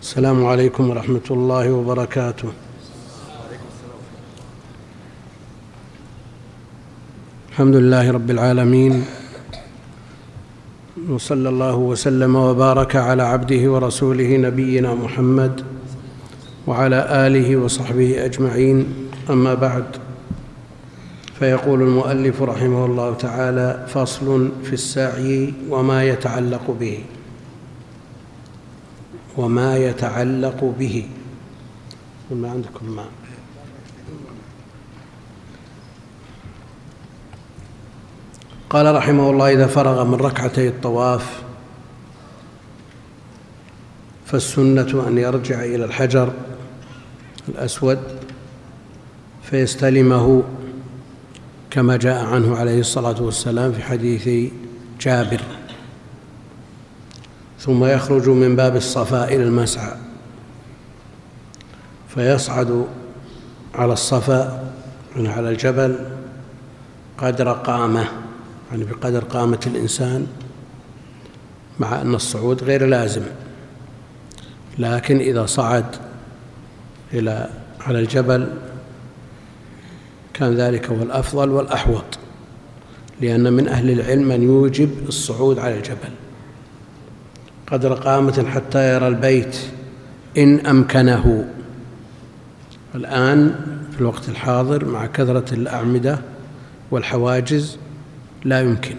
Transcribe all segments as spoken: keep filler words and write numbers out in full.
السلام عليكم ورحمة الله وبركاته. الحمد لله رب العالمين، وصلى الله وسلم وبارك على عبده ورسوله نبينا محمد وعلى آله وصحبه أجمعين. أما بعد، فيقول المؤلف رحمه الله تعالى: فصل في السعي وما يتعلق به وما يتعلق به ما عندكم ما قال رحمه الله: إذا فرغ من ركعتي الطواف فالسنة أن يرجع إلى الحجر الأسود فيستلمه كما جاء عنه عليه الصلاة والسلام في حديث جابر، ثم يخرج من باب الصفا إلى المسعى فيصعد على الصفا، يعني على الجبل، قدر قامة، يعني بقدر قامة الإنسان، مع أن الصعود غير لازم، لكن إذا صعد إلى على الجبل كان ذلك هو الأفضل والأحوط، لأن من أهل العلم من يوجب الصعود على الجبل قدر قامة حتى يرى البيت إن أمكنه. الآن في الوقت الحاضر مع كثرة الأعمدة والحواجز لا يمكن.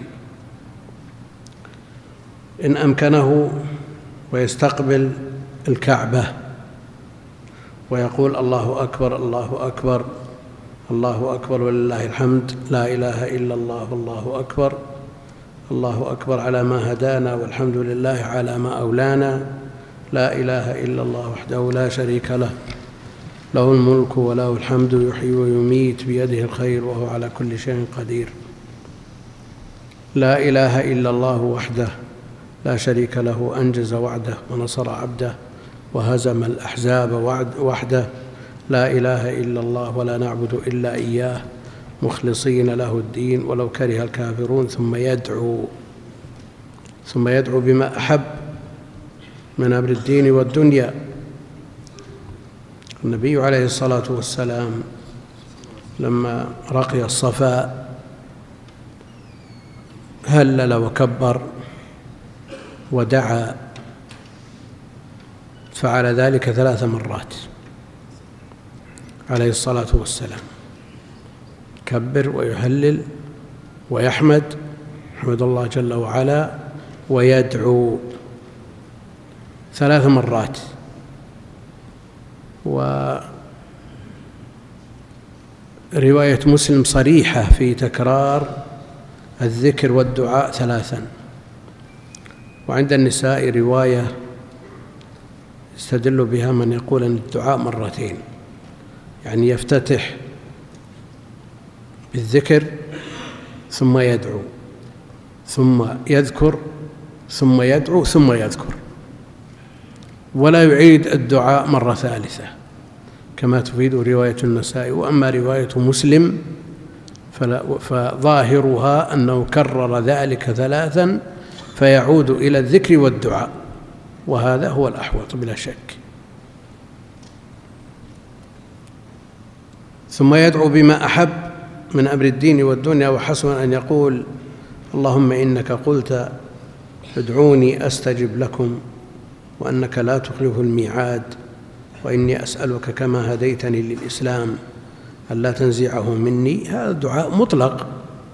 إن أمكنه ويستقبل الكعبة ويقول: الله أكبر الله أكبر الله أكبر ولله الحمد، لا إله إلا الله والله أكبر، الله أكبر على ما هدانا والحمد لله على ما أولانا، لا إله إلا الله وحده لا شريك له، له الملك وله الحمد يحيي ويميت بيده الخير وهو على كل شيء قدير، لا إله إلا الله وحده لا شريك له، أنجز وعده ونصر عبده وهزم الأحزاب وحده، لا إله إلا الله ولا نعبد إلا إياه مخلصين له الدين ولو كره الكافرون. ثم يدعو ثم يدعو بما أحب من أمر الدين والدنيا. النبي عليه الصلاة والسلام لما رقي الصفا هلل وكبر ودعا، فعل ذلك ثلاث مرات عليه الصلاة والسلام، يكبر ويهلل ويحمد يحمد الله جل وعلا ويدعو ثلاث مرات. ورواية مسلم صريحة في تكرار الذكر والدعاء ثلاثا. وعند النساء رواية يستدل بها من يقول أن الدعاء مرتين، يعني يفتتح بالذكر ثم يدعو ثم يذكر ثم يدعو ثم يذكر، ولا يعيد الدعاء مرة ثالثة كما تفيد رواية النسائي. وأما رواية مسلم فظاهرها أنه كرر ذلك ثلاثا فيعود إلى الذكر والدعاء، وهذا هو الأحوط بلا شك. ثم يدعو بما أحب من أمر الدين والدنيا، وحسن أن يقول: اللهم إنك قلت ادعوني أستجب لكم وأنك لا تخلف الميعاد، وإني أسألك كما هديتني للإسلام ألا تنزعه مني. هذا الدعاء مطلق،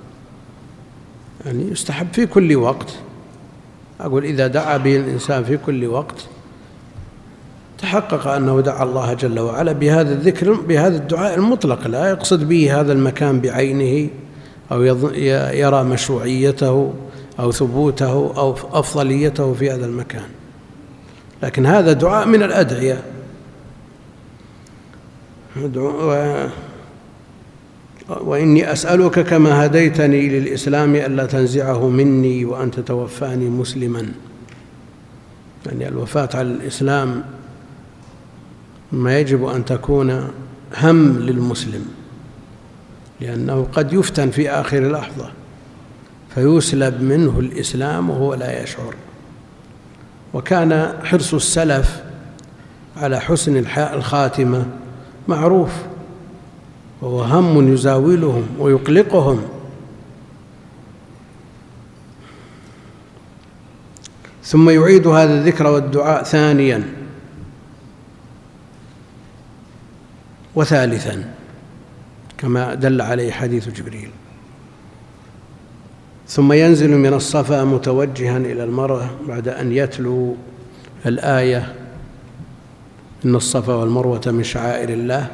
يعني يستحب في كل وقت. أقول إذا دعا به الإنسان في كل وقت تحقق أنه دعا الله جل وعلا بهذا الذكر بهذا الدعاء المطلق، لا يقصد به هذا المكان بعينه أو يرى مشروعيته أو ثبوته أو أفضليته في هذا المكان، لكن هذا دعاء من الأدعية. وإني أسألك كما هديتني للإسلام ألا تنزعه مني وأنت توفاني مسلما، يعني الوفاة على الإسلام ما يجب أن تكون هم للمسلم، لأنه قد يفتن في آخر لحظة فيسلب منه الإسلام وهو لا يشعر. وكان حرص السلف على حسن الخاتمة معروف، وهو هم يزاولهم ويقلقهم. ثم يعيد هذا الذكر والدعاء ثانيا وثالثا كما دل عليه حديث جبريل. ثم ينزل من الصفا متوجها إلى المروة بعد أن يتلو الآية إن الصفا والمروة من شعائر الله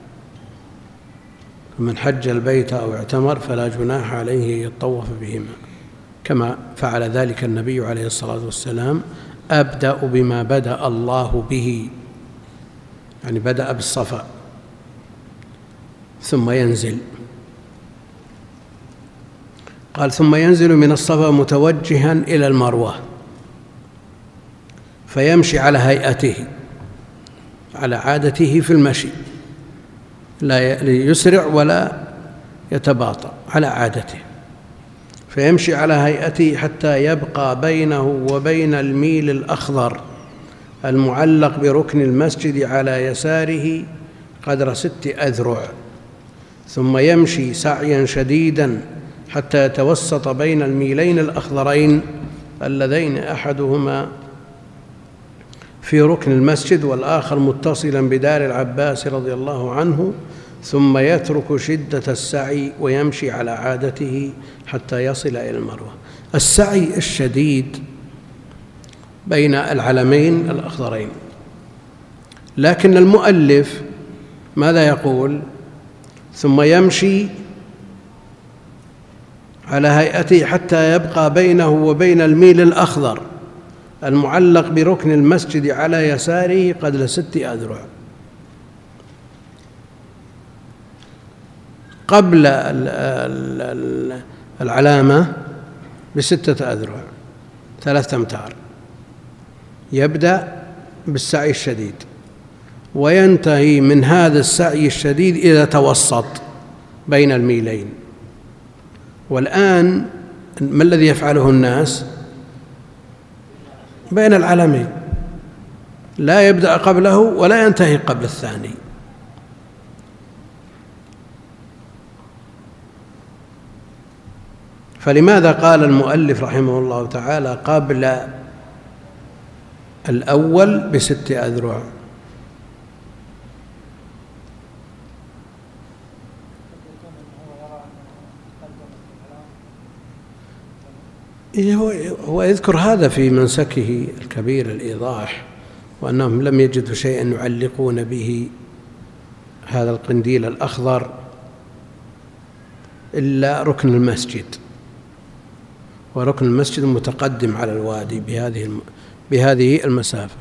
فمن حج البيت أو اعتمر فلا جناح عليه يطوف بهما، كما فعل ذلك النبي عليه الصلاة والسلام. أبدأ بما بدأ الله به، يعني بدأ بالصفا ثم ينزل. قال ثم ينزل من الصفا متوجها إلى المروة فيمشي على هيئته، على عادته في المشي، لا يسرع ولا يتباطأ، على عادته. فيمشي على هيئته حتى يبقى بينه وبين الميل الأخضر المعلق بركن المسجد على يساره قدر ست أذرع، ثم يمشي سعيا شديدا حتى يتوسط بين الميلين الأخضرين اللذين أحدهما في ركن المسجد والآخر متصلا بدار العباس رضي الله عنه، ثم يترك شدة السعي ويمشي على عادته حتى يصل إلى المروة. السعي الشديد بين العلمين الأخضرين، لكن المؤلف ماذا يقول؟ ثم يمشي على هيئته حتى يبقى بينه وبين الميل الأخضر المعلق بركن المسجد على يساره قدر ست أذرع. قبل العلامة بستة أذرع، ثلاثة أمتار. يبدأ بالسعي الشديد وينتهي من هذا السعي الشديد إذا توسط بين الميلين. والآن ما الذي يفعله الناس؟ بين العلمين، لا يبدأ قبله ولا ينتهي قبل الثاني. فلماذا قال المؤلف رحمه الله تعالى قبل الأول بست أذرع؟ هو يذكر هذا في منسكه الكبير الإيضاح، وأنهم لم يجدوا شيئا يعلقون به هذا القنديل الأخضر إلا ركن المسجد، وركن المسجد متقدم على الوادي بهذه بهذه المسافة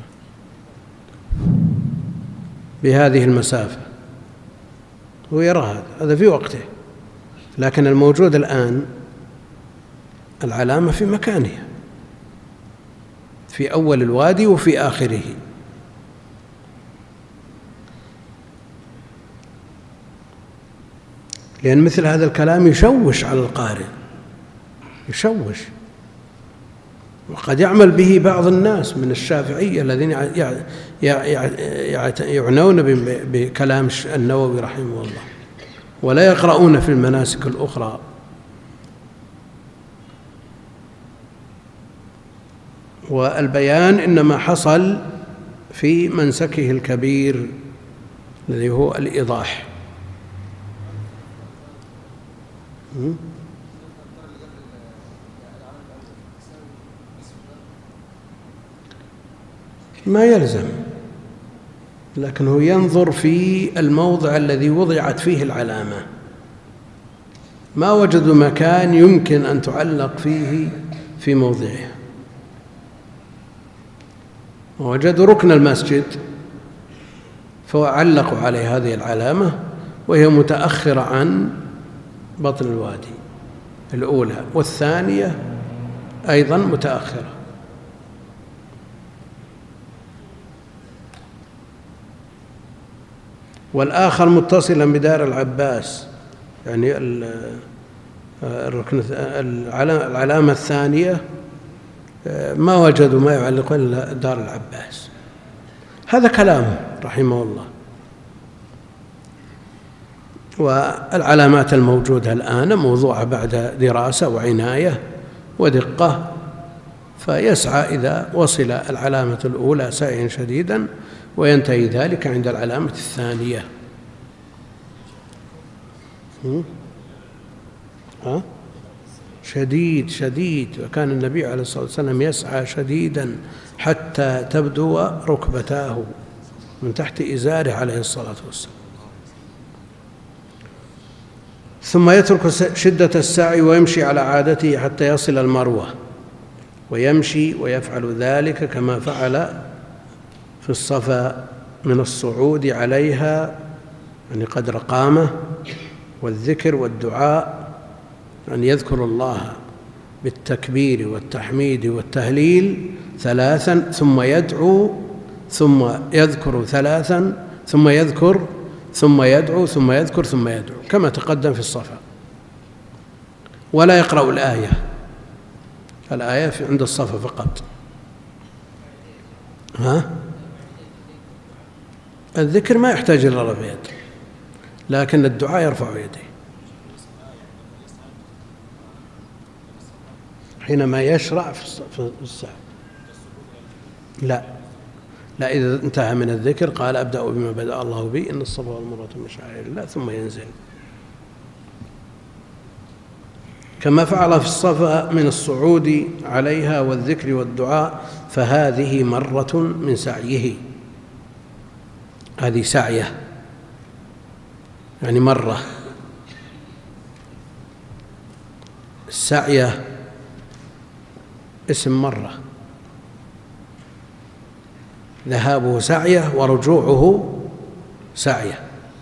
بهذه المسافة هو يرى هذا هذا في وقته، لكن الموجود الآن العلامة في مكانها في أول الوادي وفي آخره. لأن مثل هذا الكلام يشوش على القارئ، يشوش، وقد يعمل به بعض الناس من الشافعية الذين يعنون بكلام النووي رحمه الله ولا يقرؤون في المناسك الأخرى. والبيان إنما حصل في منسكه الكبير الذي هو الإيضاح. ما يلزم، لكنه ينظر في الموضع الذي وضعت فيه العلامة. ما وجدوا مكان يمكن أن تعلق فيه في موضعها، ووجدوا ركن المسجد فعلقوا عليه هذه العلامة، وهي متأخرة عن بطن الوادي الأولى، والثانية أيضا متأخرة. والآخر متصلا بدار العباس، يعني الركن العلامة الثانية ما وجدوا ما يعلقون إلا دار العباس. هذا كلامه رحمه الله. والعلامات الموجودة الآن موضوعة بعد دراسة وعناية ودقة، فيسعى إذا وصل العلامة الأولى سعيا شديدا، وينتهي ذلك عند العلامة الثانية. ها؟ شديد شديد، وكان النبي عليه الصلاة والسلام يسعى شديدا حتى تبدو ركبتاه من تحت إزاره عليه الصلاة والسلام. ثم يترك شدة السعي ويمشي على عادته حتى يصل المروة، ويمشي ويفعل ذلك كما فعل في الصفا من الصعود عليها، يعني قدر قامة، والذكر والدعاء، أن يذكر الله بالتكبير والتحميد والتهليل ثلاثا، ثم يدعو، ثم يذكر ثلاثا، ثم يذكر، ثم يدعو، ثم يذكر، ثم يدعو، كما تقدم في الصفا. ولا يقرأ الآية، الآية عند الصفا فقط. ها؟ الذكر ما يحتاج إلى رفع يد، لكن الدعاء يرفع يديه حينما يشرع في السعي. لا لا، إذا انتهى من الذكر قال أبدأ بما بدأ الله به، إن الصفا والمروة من شعائر الله، ثم ينزل كما فعل في الصفا من الصعود عليها والذكر والدعاء، فهذه مرة من سعيه. هذه سعيه يعني مرة. السعيه اسم مرة، ذهابه سعيه ورجوعه سعيه.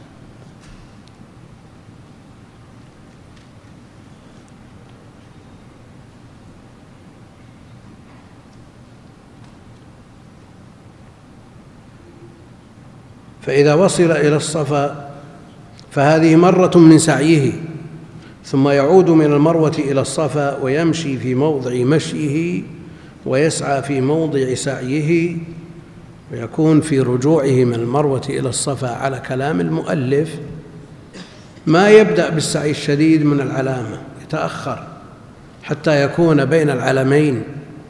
فإذا وصل إلى الصفا فهذه مرة من سعيه، ثم يعود من المروة إلى الصفا ويمشي في موضع مشيه ويسعى في موضع سعيه، ويكون في رجوعه من المروة إلى الصفا على كلام المؤلف ما يبدأ بالسعي الشديد من العلامة، يتأخر حتى يكون بين العلمين،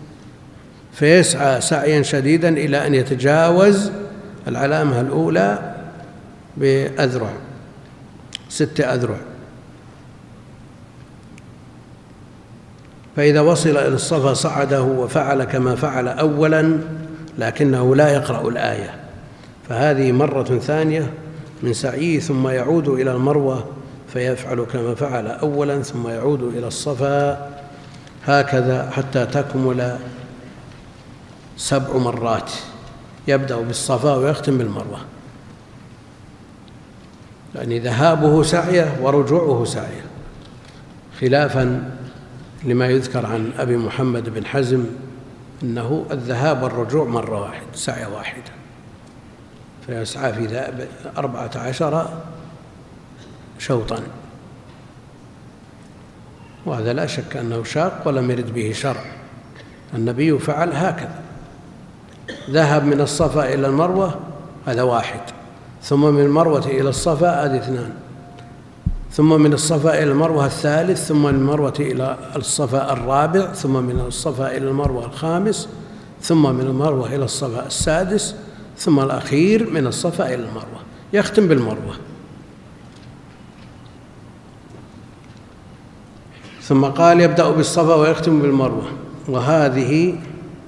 فيسعى سعيا شديدا إلى أن يتجاوز العلامة الأولى بأذرع، ست أذرع. فإذا وصل إلى الصفا صعده وفعل كما فعل أولا، لكنه لا يقرأ الآية، فهذه مرة ثانية من سعيه. ثم يعود إلى المروة فيفعل كما فعل أولا، ثم يعود إلى الصفا، هكذا حتى تكمل سبع مرات، يبدأ بالصفا ويختم بالمروة، يعني ذهابه سعيه ورجوعه سعيه، خلافا لما يذكر عن أبي محمد بن حزم أنه الذهاب والرجوع مرة واحدة، سعية واحدة، فيسعى في ذلك أربعة عشر شوطا، وهذا لا شك أنه شاق ولم يرد به شرع. النبي فعل هكذا، ذهب من الصفا إلى المروة هذا واحد، ثم من المروة إلى الصفا هذه اثنان، ثم من الصفا إلى المروة الثالث، ثم من المروة إلى الصفا الرابع، ثم من الصفا إلى المروة الخامس، ثم من المروة إلى الصفا السادس، ثم الأخير من الصفا إلى المروة، يختم بالمروة. ثم قال يبدأ بالصفا ويختم بالمروة، وهذه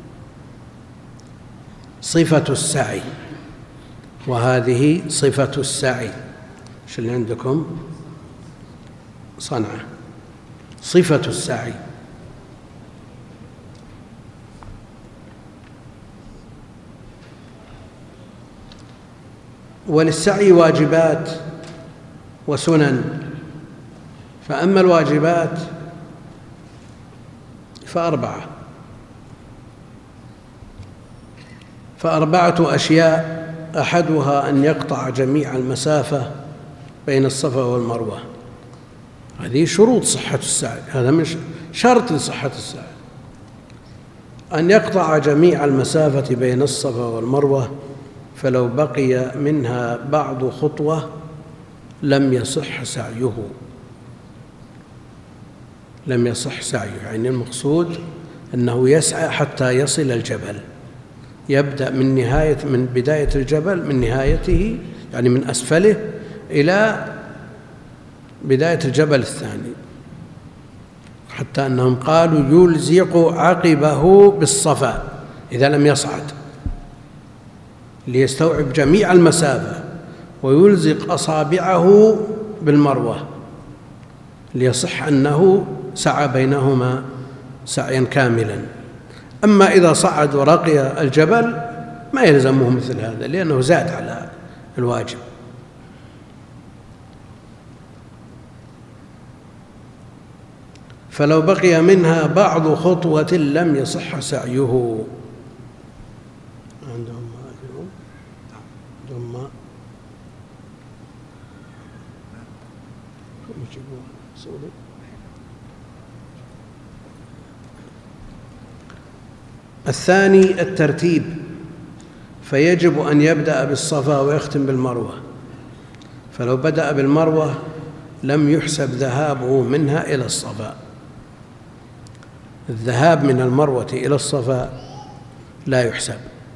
صفة السعي، وهذه صفة السعي. ايش اللي عندكم؟ صنعة، صفة السعي. وللسعي واجبات وسنن، فأما الواجبات فأربعة فأربعة أشياء، أحدها أن يقطع جميع المسافة بين الصفا والمروة، هذه شروط صحة السعي، هذا مش شرط لصحة السعي، أن يقطع جميع المسافة بين الصفا والمروة، فلو بقي منها بعض خطوة لم يصح سعيه لم يصح سعيه يعني المقصود أنه يسعى حتى يصل الجبل، يبدأ من نهاية من بداية الجبل من نهايته يعني من أسفله إلى بداية الجبل الثاني، حتى أنهم قالوا يلزق عقبه بالصفا إذا لم يصعد ليستوعب جميع المسافة، ويلزق أصابعه بالمروة ليصح أنه سعى بينهما سعيا كاملا. أما إذا صعد ورقي الجبل ما يلزمه مثل هذا لأنه زاد على الواجب. فلو بقي منها بعض خطوة لم يصح سعيه. عندهم ماء اليوم؟ عندهم ماء؟ الثاني الترتيب، فيجب أن يبدأ بالصفا ويختم بالمروة، فلو بدأ بالمروة لم يحسب ذهابه منها إلى الصفا. الذهاب من المروة إلى الصفا لا يحسب،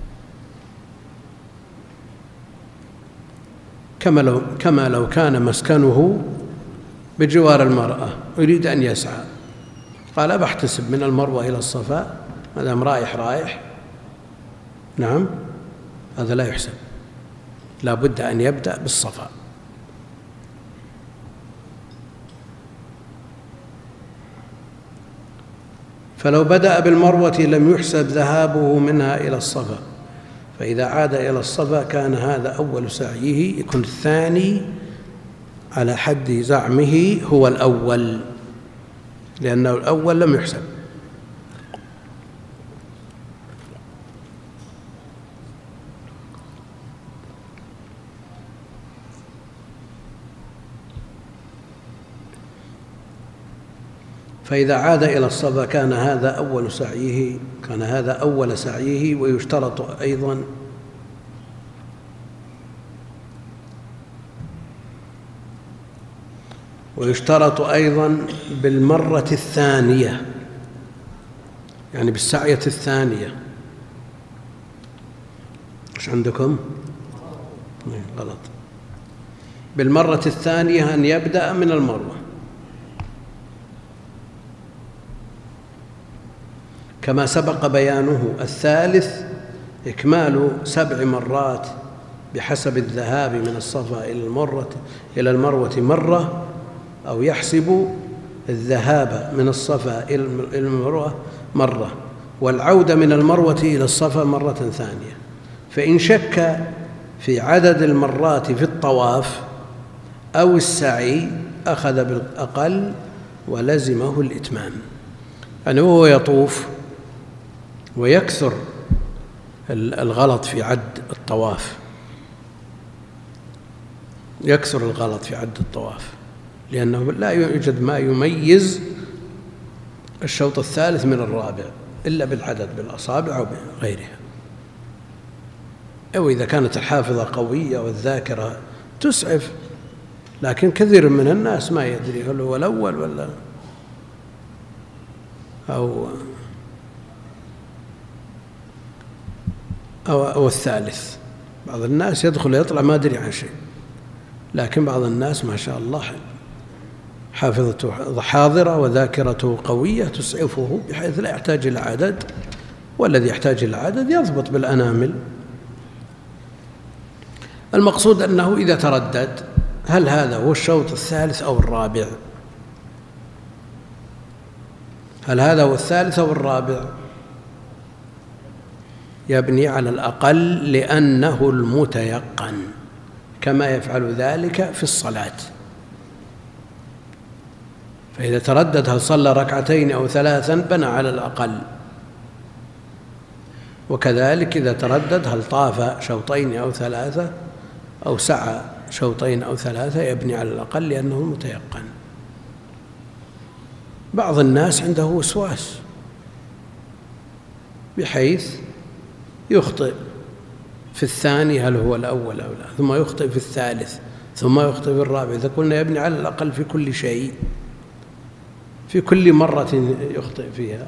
كما لو, كما لو كان مسكنه بجوار المرأة يريد أن يسعى، قال بحتسب من المروة إلى الصفا ما دام رايح رايح، نعم هذا لا يحسب، لا بد أن يبدأ بالصفا. فلو بدأ بالمروة لم يحسب ذهابه منها إلى الصفا، فإذا عاد إلى الصفا كان هذا أول سعيه، يكون الثاني على حد زعمه هو الأول لأنه الأول لم يحسب. فإذا عاد إلى الصفا كان هذا أول سعيه كان هذا أول سعيه ويشترط أيضا ويشترط أيضا بالمرة الثانية، يعني بالسعية الثانية. إيش عندكم؟ غلط. بالمرة الثانية أن يبدأ من المروة، كما سبق بيانه. الثالث إكمال سبع مرات بحسب الذهاب من الصفا إلى المروة إلى المروة مرة، أو يحسب الذهاب من الصفا إلى المروة مرة والعودة من المروة إلى الصفا مرة ثانية. فإن شك في عدد المرات في الطواف أو السعي أخذ بالأقل ولزمه الإتمام، يعني هو يطوف ويكثر الغلط في عد الطواف، يكثر الغلط في عد الطواف لأنه لا يوجد ما يميز الشوط الثالث من الرابع إلا بالعدد بالأصابع أو بغيرها، أو إذا كانت الحافظة قوية والذاكرة تسعف. لكن كثير من الناس ما يدري هل هو الأول ولا أو أو, أو الثالث. بعض الناس يدخل يطلع ما أدري عن شيء، لكن بعض الناس ما شاء الله حافظته حاضرة وذاكرته قوية تسعفه بحيث لا يحتاج إلى عدد، والذي يحتاج إلى عدد يضبط بالأنامل. المقصود أنه إذا تردد هل هذا هو الشوط الثالث أو الرابع، هل هذا هو الثالث أو الرابع، يبني على الأقل لأنه المتيقن، كما يفعل ذلك في الصلاة. فإذا تردد هل صلى ركعتين أو ثلاثا بنى على الأقل، وكذلك إذا تردد هل طاف شوطين أو ثلاثة أو سعى شوطين أو ثلاثة يبني على الأقل لأنه المتيقن. بعض الناس عنده وسواس بحيث يخطئ في الثاني هل هو الأول أو لا، ثم يخطئ في الثالث، ثم يخطئ في الرابع. إذا قلنا يبني على الأقل في كل شيء، في كل مرة يخطئ فيها.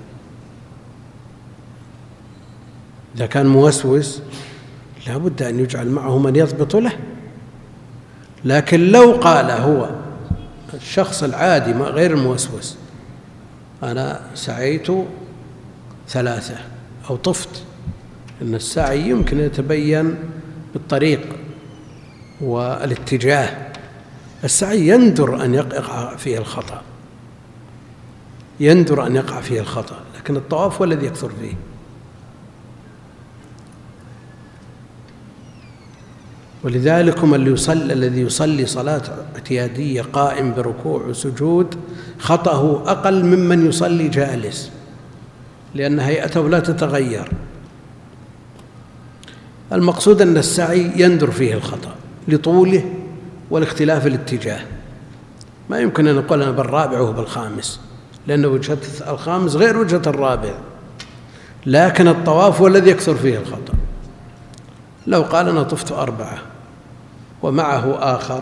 إذا كان موسوس لا بد أن يجعل معه من يضبط له. لكن لو قال هو الشخص العادي غير الموسوس أنا سعيت ثلاثة أو طفت، إن السعي يمكن يتبين بالطريق والاتجاه. السعي يندر أن يقع فيه الخطأ، يندر أن يقع فيه الخطأ، لكن الطواف هو الذي يكثر فيه. ولذلك اللي يصلي الذي يصلي صلاة اعتيادية قائم بركوع وسجود خطأه أقل ممن يصلي جالس، لأن هيئته لا تتغير. المقصود أن السعي يندر فيه الخطأ لطوله والاختلاف الاتجاه. ما يمكن أن نقول أنا بالرابع وهو بالخامس، لأن وجهة الخامس غير وجهة الرابع. لكن الطواف هو الذي يكثر فيه الخطأ. لو قال أنا طفت أربعة ومعه آخر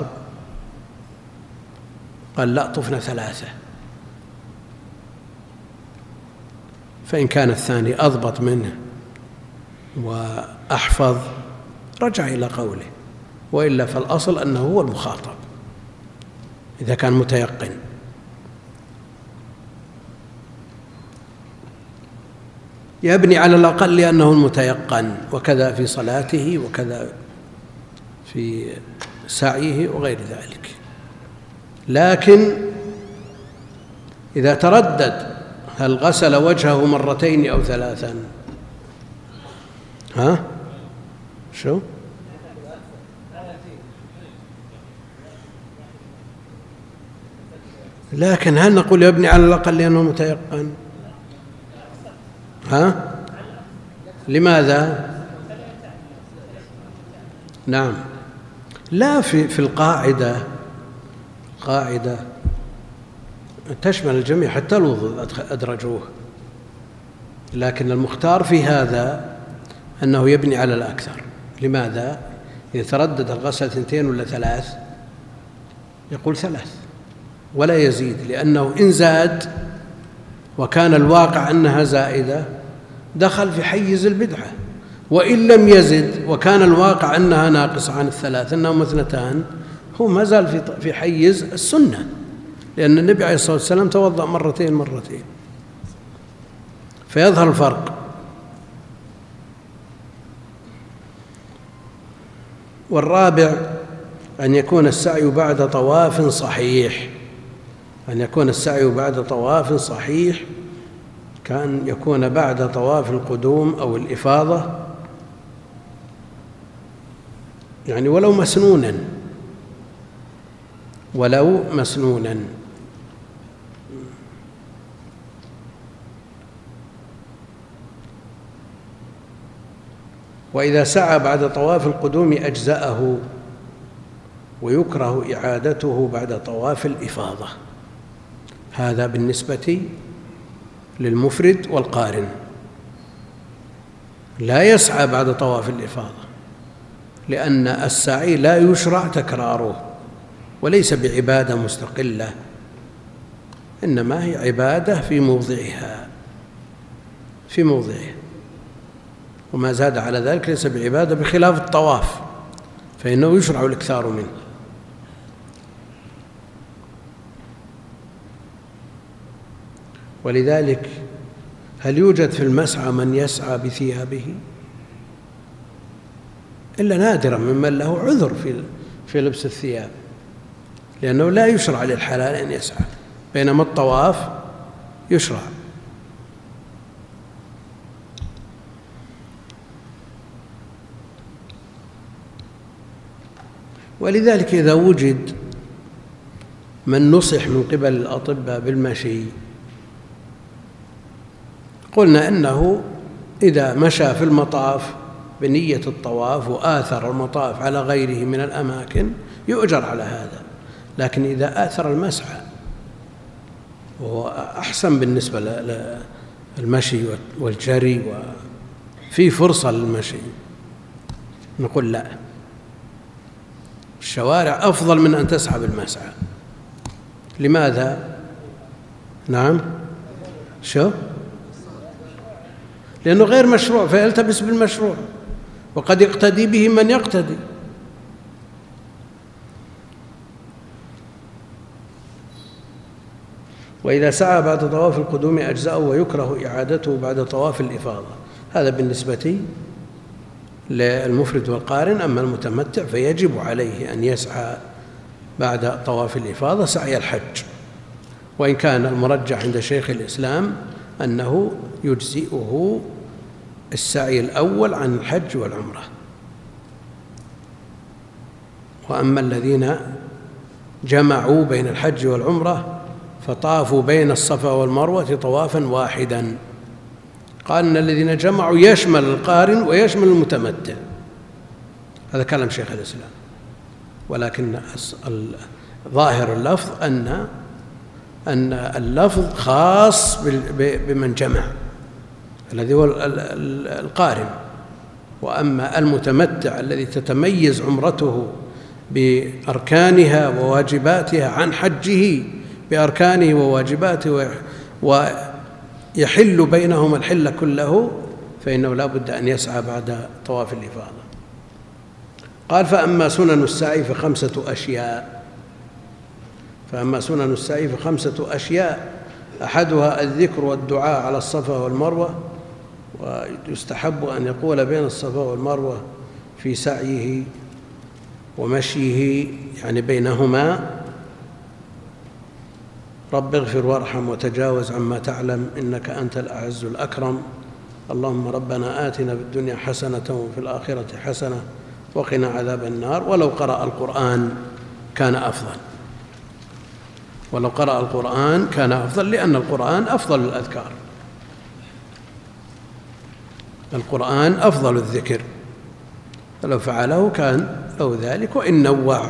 قال لا طفنا ثلاثة، فإن كان الثاني أضبط منه وأحفظ رجع إلى قوله، وإلا فالأصل أنه هو المخاطب إذا كان متيقن. يبني على الأقل لأنه المتيقن، وكذا في صلاته وكذا في سعيه وغير ذلك. لكن إذا تردد هل غسل وجهه مرتين أو ثلاثا، ها شو لكن هل نقول يبني على الأقل لأنه متيقن؟ ها لماذا؟ نعم لا، في في القاعدة قاعدة تشمل الجميع حتى الوضوء أدرجوه، لكن المختار في هذا أنه يبني على الأكثر. لماذا؟ إذا تردد الغسل اثنتين ولا ثلاث يقول ثلاث ولا يزيد، لأنه إن زاد وكان الواقع أنها زائدة دخل في حيز البدعة، وإن لم يزد وكان الواقع أنها ناقصة عن الثلاث أنهم اثنتان هو ما زال في حيز السنة، لأن النبي عليه الصلاة والسلام توضأ مرتين مرتين، فيظهر الفرق. والرابع أن يكون السعي بعد طواف صحيح، أن يكون السعي بعد طواف صحيح، كأن يكون بعد طواف القدوم أو الإفاضة، يعني ولو مسنونا ولو مسنونا وإذا سعى بعد طواف القدوم أجزأه، ويكره إعادته بعد طواف الإفاضة. هذا بالنسبة للمفرد والقارن. لا يسعى بعد طواف الإفاضة، لأن السعي لا يشرع تكراره، وليس بعبادة مستقلة، إنما هي عبادة في موضعها في موضعها وما زاد على ذلك ليس بعبادة، بخلاف الطواف فإنه يشرع الإكثار منه. ولذلك هل يوجد في المسعى من يسعى بثيابه؟ إلا نادرا ممن له عذر في في لبس الثياب، لأنه لا يشرع للحلال أن يسعى، بينما الطواف يشرع. ولذلك إذا وجد من نصح من قبل الأطباء بالمشي قلنا إنه إذا مشى في المطاف بنية الطواف وآثر المطاف على غيره من الأماكن يؤجر على هذا، لكن إذا آثر المسعى وهو أحسن بالنسبة للمشي والجري وفي فرصة للمشي نقول لا، الشوارع أفضل من أن تسعى بالمسعى. لماذا؟ نعم، شو؟ لأنه غير مشروع فيلتبس بالمشروع، وقد يقتدي به من يقتدي. وإذا سعى بعد طواف القدوم أجزأه ويكره إعادته بعد طواف الإفاضة. هذا بالنسبة للمفرد والقارن. أما المتمتع فيجب عليه أن يسعى بعد طواف الإفاضة سعي الحج، وإن كان المرجح عند شيخ الإسلام أنه يجزئه السعي الأول عن الحج والعمرة. وأما الذين جمعوا بين الحج والعمرة فطافوا بين الصفا والمروة طوافا واحدا، قال أن الذين جمعوا يشمل القارن ويشمل المتمتع. هذا كلام شيخ الإسلام، ولكن ظاهر اللفظ أن أن اللفظ خاص بمن جمع الذي هو القارن. وأما المتمتع الذي تتميز عمرته بأركانها وواجباتها عن حجه بأركانه وواجباته ويحل بينهما الحل كله، فإنه لا بد أن يسعى بعد طواف الإفاضة. قال: فأما سنن السعي فخمسة أشياء فأما سنن السعي فخمسة أشياء أحدها الذكر والدعاء على الصفا والمروة، ويستحب أن يقول بين الصفا والمروة في سعيه ومشيه، يعني بينهما: رب اغفر وارحم وتجاوز عما تعلم إنك أنت الأعز الأكرم، اللهم ربنا آتنا في الدنيا حسنة وفي الآخرة حسنة وقنا عذاب النار. ولو قرأ القرآن كان أفضل ولو قرأ القرآن كان أفضل لأن القرآن أفضل الأذكار، القرآن أفضل الذكر، فلو فعله كان له ذلك. وإن نوع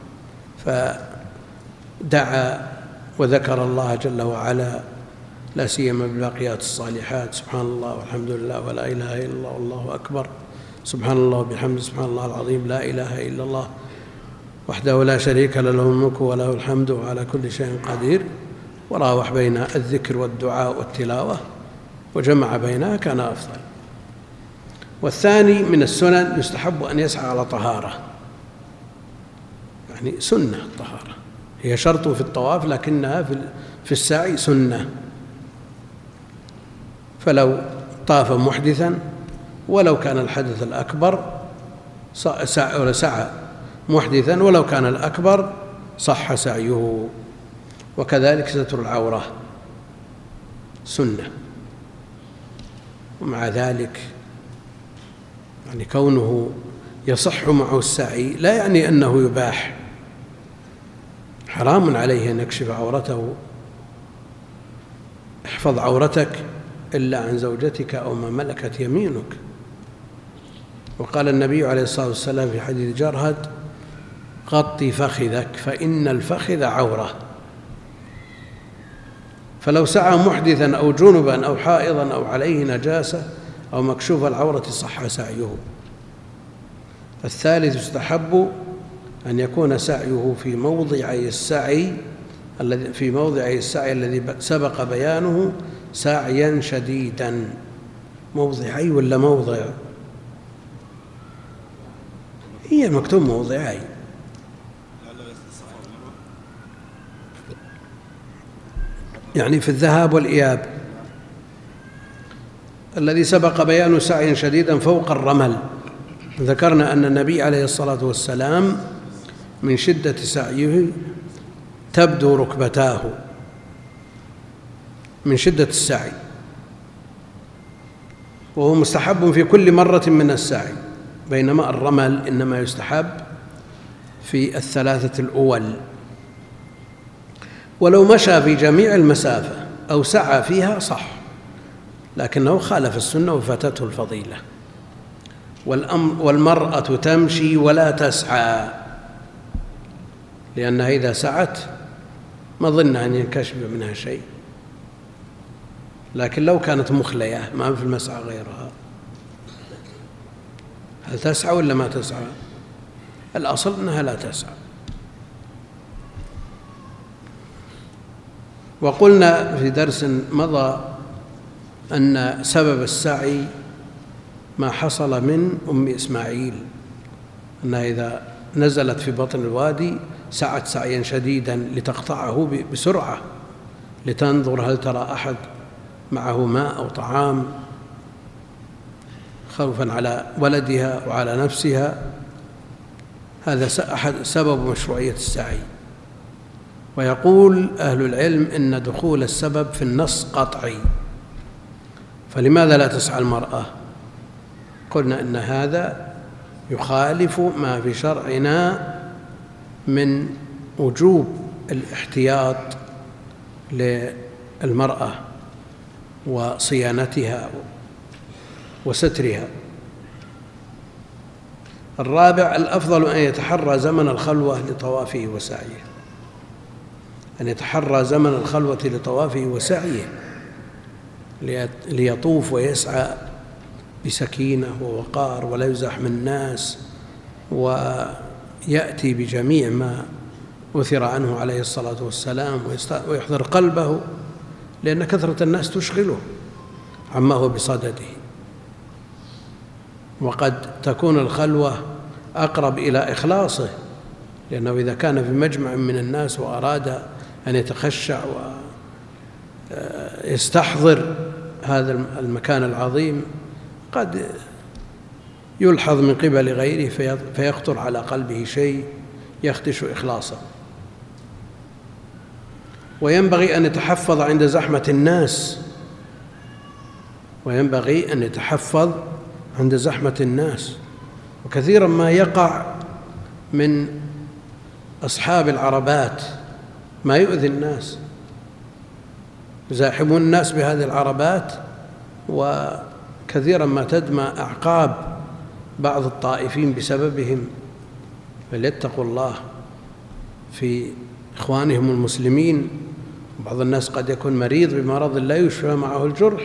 فدعا وذكر الله جل وعلا، لا سيما بالباقيات الصالحات: سبحان الله والحمد لله ولا إله إلا الله والله أكبر، سبحان الله وبحمده، سبحان الله العظيم، لا إله إلا الله وحده لا شريك له، له الملك وله الحمد وعلى كل شيء قدير. وراوح بين الذكر والدعاء والتلاوة وجمع بينها كان أفضل. والثاني من السنن يستحب أن يسعى على طهارة، يعني سنة الطهارة، هي شرط في الطواف لكنها في السعي سنة. فلو طاف محدثا ولو كان الحدث الأكبر سعى محدثا ولو كان الأكبر صح سعيه. وكذلك ستر العورة سنة. ومع ذلك يعني كونه يصح معه السعي لا يعني أنه يباح، حرام عليه أن يكشف عورته. احفظ عورتك إلا عن زوجتك أو ما ملكت يمينك. وقال النبي عليه الصلاة والسلام في حديث جرهد: غطي فخذك فإن الفخذ عورة. فلو سعى محدثا أو جنبا أو حائضا أو عليه نجاسة أو مكشوف العورة صح سعيه. الثالث يستحب أن يكون سعيه في موضعي السعي الذي في موضعي السعي الذي سبق بيانه سعيا شديدا. موضعي ولا موضع؟ هي مكتوب موضعي. يعني في الذهاب والإياب الذي سبق بيانه سعيا شديدا فوق الرمل. ذكرنا أن النبي عليه الصلاة والسلام من شدة سعيه تبدو ركبتاه من شدة السعي، وهو مستحب في كل مرة من السعي، بينما الرمل إنما يستحب في الثلاثة الأول. ولو مشى في جميع المسافة أو سعى فيها صح، لكنه خالف السنة وفاتته الفضيلة. والمرأة تمشي ولا تسعى، لأنها إذا سعت ما ظن أن ينكشف منها شيء، لكن لو كانت مخلية ما في المسعى غيرها. هل تسعى ولا ما تسعى؟ الأصل أنها لا تسعى. وقلنا في درس مضى أن سبب السعي ما حصل من أم إسماعيل، أنها إذا نزلت في بطن الوادي سعت سعيا شديدا لتقطعه بسرعة لتنظر هل ترى أحد معه ماء أو طعام، خوفا على ولدها وعلى نفسها. هذا أحد سبب مشروعية السعي. ويقول أهل العلم إن دخول السبب في النص قطعي، فلماذا لا تسعى المرأة؟ قلنا إن هذا يخالف ما في شرعنا من وجوب الاحتياط للمرأة وصيانتها وسترها. الرابع: الأفضل أن يتحرى زمن الخلوة لطوافه وسعيه، أن يتحرى زمن الخلوة لطوافه وسعيه ليطوف ويسعى بسكينة ووقار ولا يزاحم الناس، ويأتي بجميع ما أثر عنه عليه الصلاة والسلام ويحضر قلبه، لأن كثرة الناس تشغله عما هو بصدده. وقد تكون الخلوة أقرب إلى إخلاصه، لأنه إذا كان في مجمع من الناس وأراد أن يتخشع ويستحضر هذا المكان العظيم قد يلحظ من قبل غيره فيخطر على قلبه شيء يخدش إخلاصه. وينبغي أن يتحفظ عند زحمة الناس، وينبغي أن يتحفظ عند زحمة الناس. وكثيرا ما يقع من أصحاب العربات ما يؤذي الناس، يزاحمون الناس بهذه العربات، وكثيرا ما تدمى أعقاب بعض الطائفين بسببهم. فليتقوا الله في إخوانهم المسلمين. بعض الناس قد يكون مريض بمرض لا يشفى معه الجرح،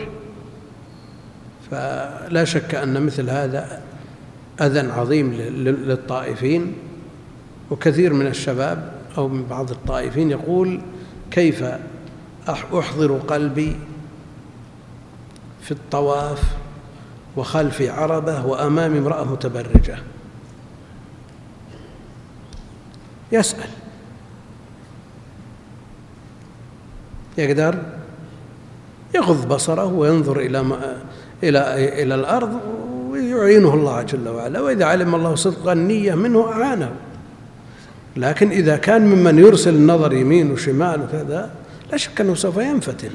فلا شك أن مثل هذا أذى عظيم للطائفين. وكثير من الشباب أو من بعض الطائفين يقول: كيف أحضر قلبي في الطواف وخلفي عربة وأمامي امرأة متبرجة؟ يسأل، يقدر يغض بصره وينظر إلى ما إلى إلى الأرض ويعينه الله جل وعلا، وإذا علم الله صدق النية منه أعانه. لكن إذا كان ممن يرسل النظر يمين وشمال وكذا لا شك أنه سوف ينفتن.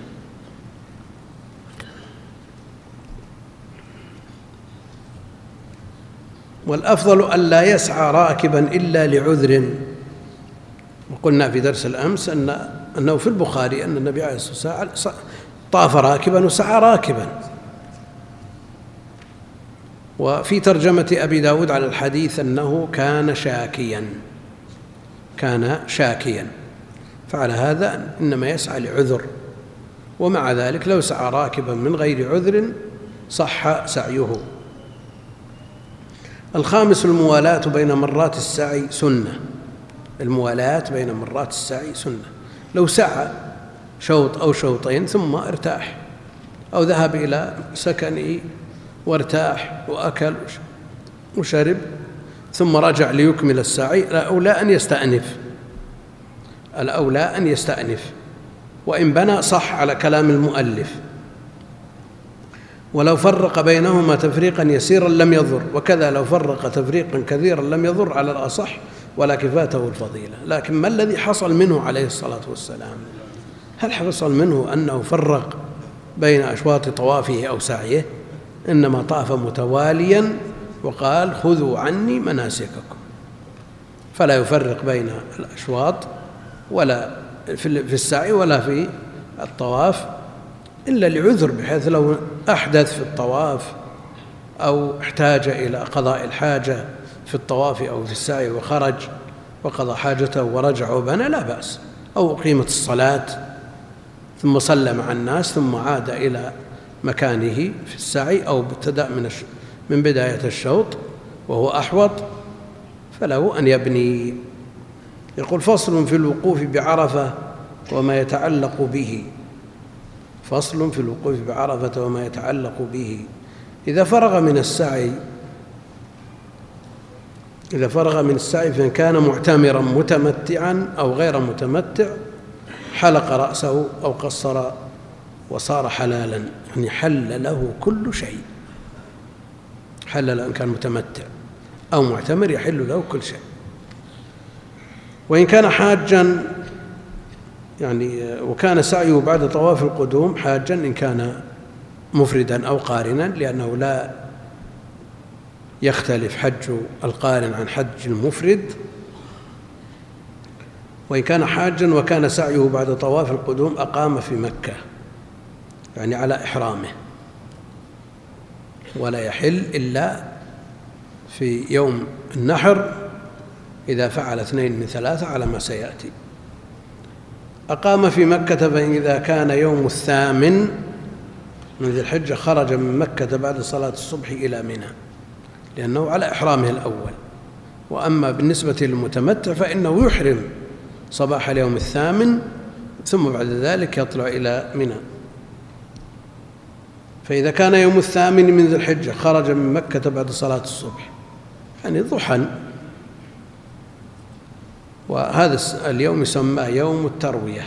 والأفضل ألا يسعى راكبا إلا لعذر. وقلنا في درس الأمس أن أنه في البخاري أن النبي عليه الصلاة والسلام طاف راكبا وسعى راكبا. وفي ترجمة أبي داود على الحديث أنه كان شاكيا كان شاكيا فعلى هذا إنما يسعى لعذر. ومع ذلك لو سعى راكبا من غير عذر صح سعيه. الخامس: الموالاة بين مرات السعي سنة. الموالاة بين مرات السعي سنة. لو سعى شوط أو شوطين ثم ارتاح أو ذهب إلى سكنه وارتاح وأكل وشرب ثم رجع ليكمل السعي، الأولى أن يستأنف الأولى أن يستأنف وإن بنى صح على كلام المؤلف. ولو فرق بينهما تفريقا يسيرا لم يضر، وكذا لو فرق تفريقا كثيرا لم يضر على الأصح، ولكن فاته الفضيلة. لكن ما الذي حصل منه عليه الصلاة والسلام؟ هل حصل منه أنه فرق بين أشواط طوافه أو سعيه؟ إنما طاف متواليا وقال: خذوا عني مناسككم، فلا يفرق بين الأشواط ولا في السعي ولا في الطواف إلا لعذر، بحيث لو أحدث في الطواف أو احتاج إلى قضاء الحاجة في الطواف أو في السعي وخرج وقضى حاجته ورجع وبنى لا بأس، أو أقيمت الصلاة ثم صلى مع الناس ثم عاد إلى مكانه في السعي، أو ابتدأ من من بداية الشوط وهو أحوط فله أن يبني. يقول فصل في الوقوف بعرفة وما يتعلق به. فصل في الوقوف بعرفة وما يتعلق به. إذا فرغ من السعي إذا فرغ من السعي فإن كان معتمرا متمتعا أو غير متمتع حلق رأسه أو قصر وصار حلالا، يعني حل له كل شيء. حل له إن كان متمتع أو معتمر يحل له كل شيء. وإن كان حاجا يعني وكان سعيه بعد طواف القدوم حاجا إن كان مفردا أو قارنا، لأنه لا يختلف حج القارن عن حج المفرد. وإن كان حاجا وكان سعيه بعد طواف القدوم أقام في مكة، يعني على إحرامه، ولا يحل إلا في يوم النحر إذا فعل اثنين من ثلاثة على ما سيأتي. أقام في مكة فإذا كان يوم الثامن من ذي الحجة خرج من مكة بعد صلاة الصبح إلى منى، لأنه على إحرامه الأول. وأما بالنسبة للمتمتع فإنه يحرم صباح اليوم الثامن ثم بعد ذلك يطلع إلى منى. فإذا كان يوم الثامن من ذي الحجة خرج من مكة بعد صلاة الصبح، يعني ضحى، وهذا اليوم يسمى يوم التروية،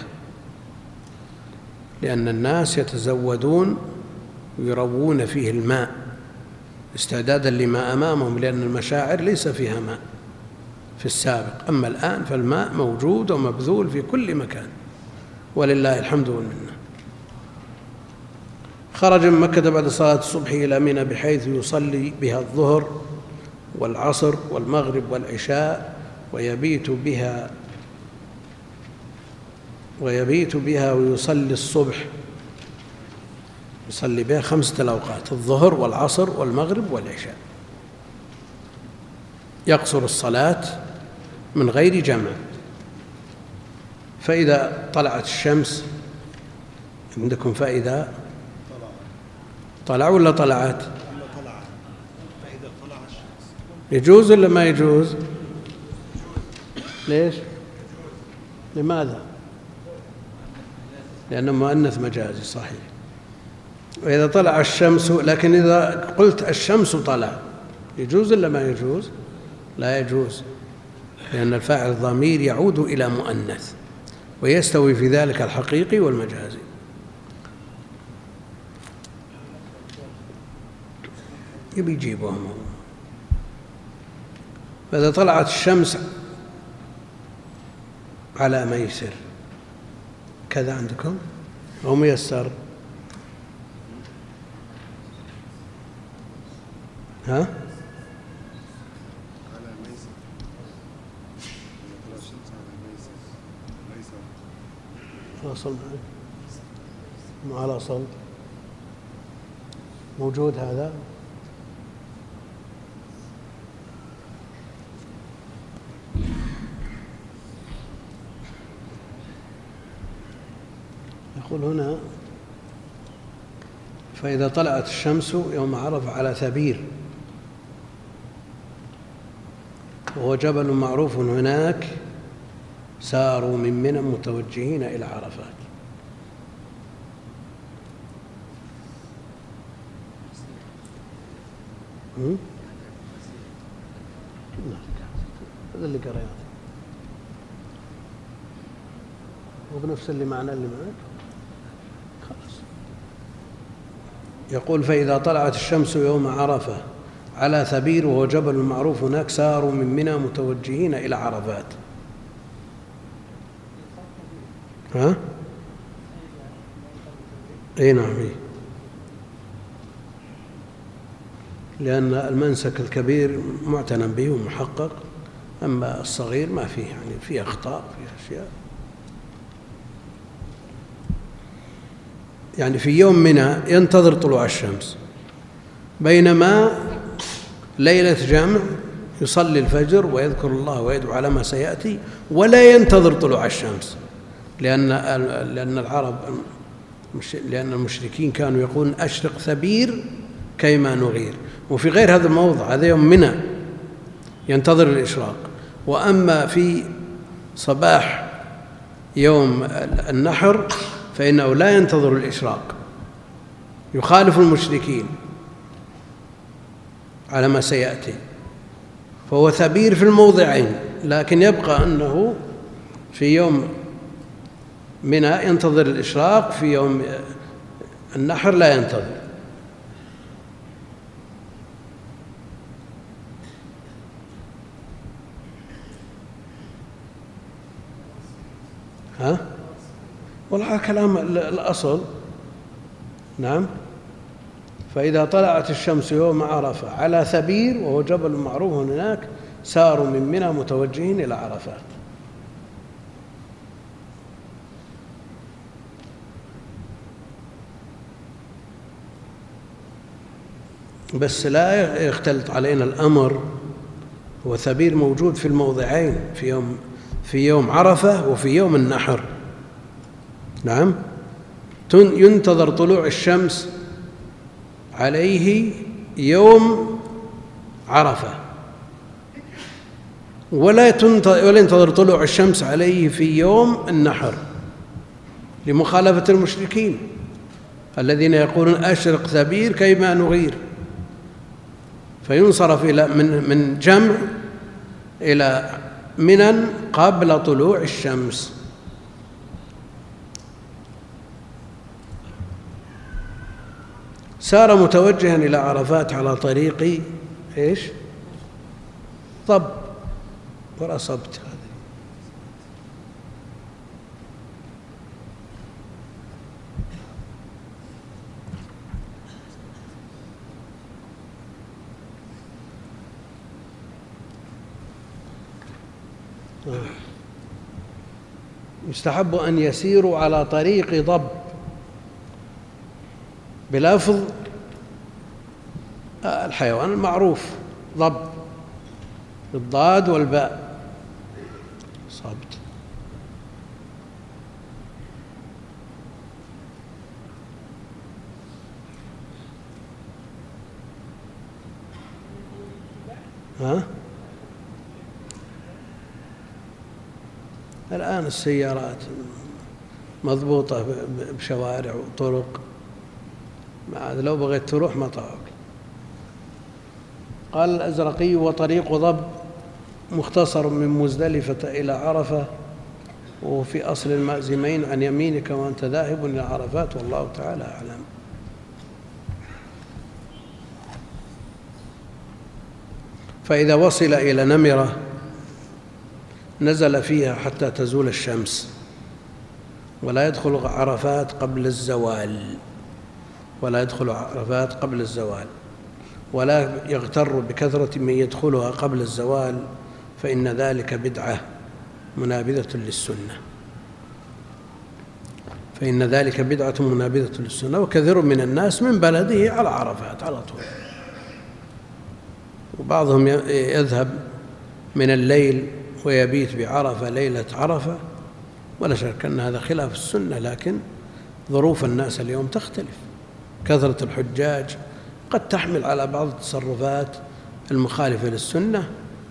لأن الناس يتزودون ويروون فيه الماء استعدادا لما أمامهم، لأن المشاعر ليس فيها ماء في السابق. أما الآن فالماء موجود ومبذول في كل مكان، ولله الحمد والمنة. خرج من مكة بعد صلاة الصبح إلى منى بحيث يصلي بها الظهر والعصر والمغرب والعشاء ويبيت بها ويبيت بها ويصلي الصبح، يصلي بها خمسة الأوقات: الظهر والعصر والمغرب والعشاء. يقصر الصلاة من غير جمع. فإذا طلعت الشمس عندكم، فإذا طلع ولا طلعت؟ يجوز ولا ما يجوز؟ ليش؟ لماذا؟ لأنه مؤنث مجازي صحيح. وإذا طلع الشمس، لكن إذا قلت الشمس طلع يجوز ولا ما يجوز؟ لا يجوز، لأن الفاعل الضمير يعود إلى مؤنث، ويستوي في ذلك الحقيقي والمجازي. يبي يجيبهم. فإذا طلعت الشمس على ميسر كذا عندكم أو ميسر؟ ها؟ أصل معك مو على أصل موجود هذا. يقول هنا: فإذا طلعت الشمس يوم عرفة على ثبير، وهو جبل معروف هناك، ساروا من منى متوجهين إلى عرفات. هذا اللي قريته وبنفس اللي معنا اللي معك خلاص. يقول: فإذا طلعت الشمس يوم عرفة على ثبير، وهو جبل معروف هناك، ساروا من منى متوجهين إلى عرفات. ها؟ اي نعم، إيه. لأن المنسك الكبير معتنى به ومحقق، أما الصغير ما فيه، يعني فيه أخطاء، فيه أشياء. يعني في يوم منى ينتظر طلوع الشمس، بينما ليلة جمع يصلي الفجر ويذكر الله ويدعو على ما سيأتي، ولا ينتظر طلوع الشمس، لأن لأن العرب لأن المشركين كانوا يقولون: أشرق ثبير كيما نغير. وفي غير هذا الموضع، هذا يوم منى، ينتظر الإشراق. وأما في صباح يوم النحر فإنه لا ينتظر الإشراق، يخالف المشركين على ما سيأتي، فهو ثبير في الموضعين، لكن يبقى أنه في يوم منى ينتظر الإشراق، في يوم النحر لا ينتظر. ها؟ والله كلام الأصل. نعم. فإذا طلعت الشمس يوم عرفة على ثبير وهو جبل معروف هناك ساروا من منى متوجهين إلى عرفات. بس لا يختلط علينا الأمر، هو ثبير موجود في الموضعين، في يوم في يوم عرفة وفي يوم النحر. نعم. ينتظر طلوع الشمس عليه يوم عرفة، ولا ينتظر طلوع الشمس عليه في يوم النحر، لمخالفة المشركين الذين يقولون أشرق ثبير كيما نغير، فينصرف إلى من من جمع إلى منى قبل طلوع الشمس. سار متوجها إلى عرفات على طريق إيش؟ ضب ورصبت. يستحب أن يسيروا على طريق ضب بلفظ الحيوان المعروف ضب بالضاد والباء صبت. ها؟ الآن السيارات مضبوطة بشوارع وطرق، ما لو بغيت تروح ما طاعك. قال الأزرقي: وطريق ضب مختصر من مزدلفة إلى عرفة، وفي أصل المأزمين عن يمينك وأنت ذاهب إلى عرفات، والله تعالى أعلم. فإذا وصل إلى نمرة نزل فيها حتى تزول الشمس، ولا يدخل عرفات قبل الزوال ولا يدخل عرفات قبل الزوال ولا يغتر بكثرة من يدخلها قبل الزوال، فإن ذلك بدعة منابذة للسنة فإن ذلك بدعة منابذة للسنة وكثير من الناس من بلده على عرفات على طول، وبعضهم يذهب من الليل ويبيت بعرفة ليلة عرفة، ولا شك أن هذا خلاف السنة، لكن ظروف الناس اليوم تختلف. كثرة الحجاج قد تحمل على بعض التصرفات المخالفة للسنة،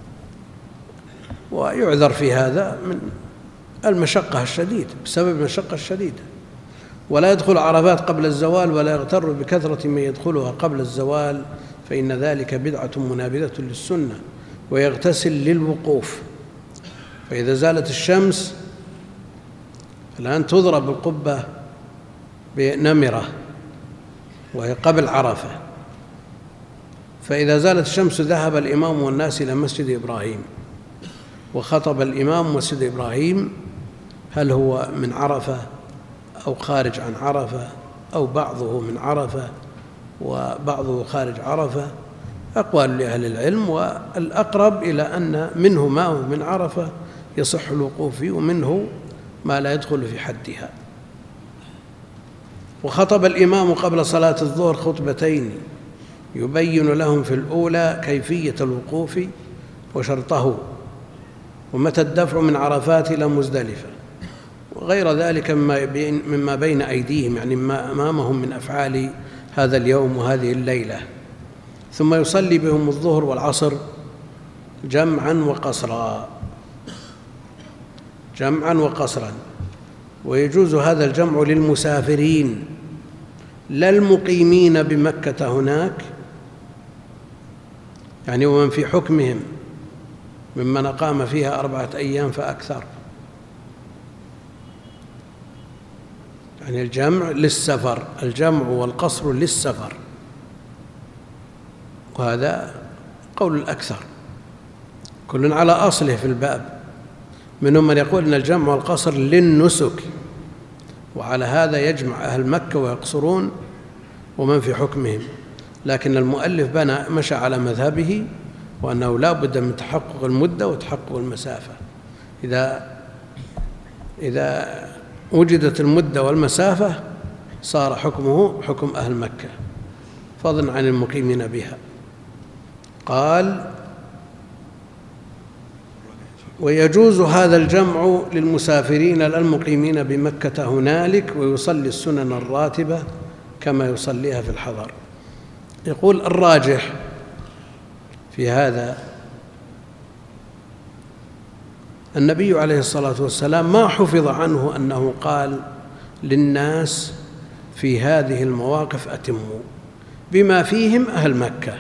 ويعذر في هذا من المشقة الشديدة بسبب المشقة الشديدة. ولا يدخل عرفات قبل الزوال ولا يغتر بكثرة من يدخلها قبل الزوال، فإن ذلك بدعة منابذة للسنة. ويغتسل للوقوف، فإذا زالت الشمس الآن تضرب القبة بنمرة وهي قبل عرفة، فإذا زالت الشمس ذهب الإمام والناس إلى مسجد إبراهيم، وخطب الإمام مسجد إبراهيم، هل هو من عرفة أو خارج عن عرفة أو بعضه من عرفة وبعضه خارج عرفة؟ أقوال لأهل العلم، والأقرب إلى أن منه ما هو من عرفة يصح الوقوف فيه، ومنه ما لا يدخل في حدها. وخطب الإمام قبل صلاة الظهر خطبتين يبين لهم في الأولى كيفية الوقوف وشرطه ومتى الدفع من عرفات إلى مزدلفة، وغير ذلك مما بين أيديهم، يعني ما أمامهم من أفعال هذا اليوم وهذه الليلة. ثم يصلي بهم الظهر والعصر جمعا وقصرا، جمعا وقصرا. ويجوز هذا الجمع للمسافرين لا المقيمين بمكة هناك، يعني ومن في حكمهم ممن أقام فيها أربعة أيام فأكثر، يعني الجمع للسفر، الجمع والقصر للسفر، وهذا قول الأكثر، كل على أصله في الباب. منهم من يقول أن الجمع والقصر للنسك، وعلى هذا يجمع أهل مكة ويقصرون ومن في حكمهم، لكن المؤلف بنى مشى على مذهبه، وأنه لا بد من تحقق المدة وتحقق المسافة. إذا إذا وجدت المدة والمسافة صار حكمه حكم أهل مكة فضلا عن المقيمين بها. قال: ويجوز هذا الجمع للمسافرين لا المقيمين بمكة هنالك، ويصلي السنن الراتبة كما يصليها في الحضر. يقول: الراجح في هذا النبي عليه الصلاة والسلام ما حفظ عنه أنه قال للناس في هذه المواقف أتموا، بما فيهم أهل مكة،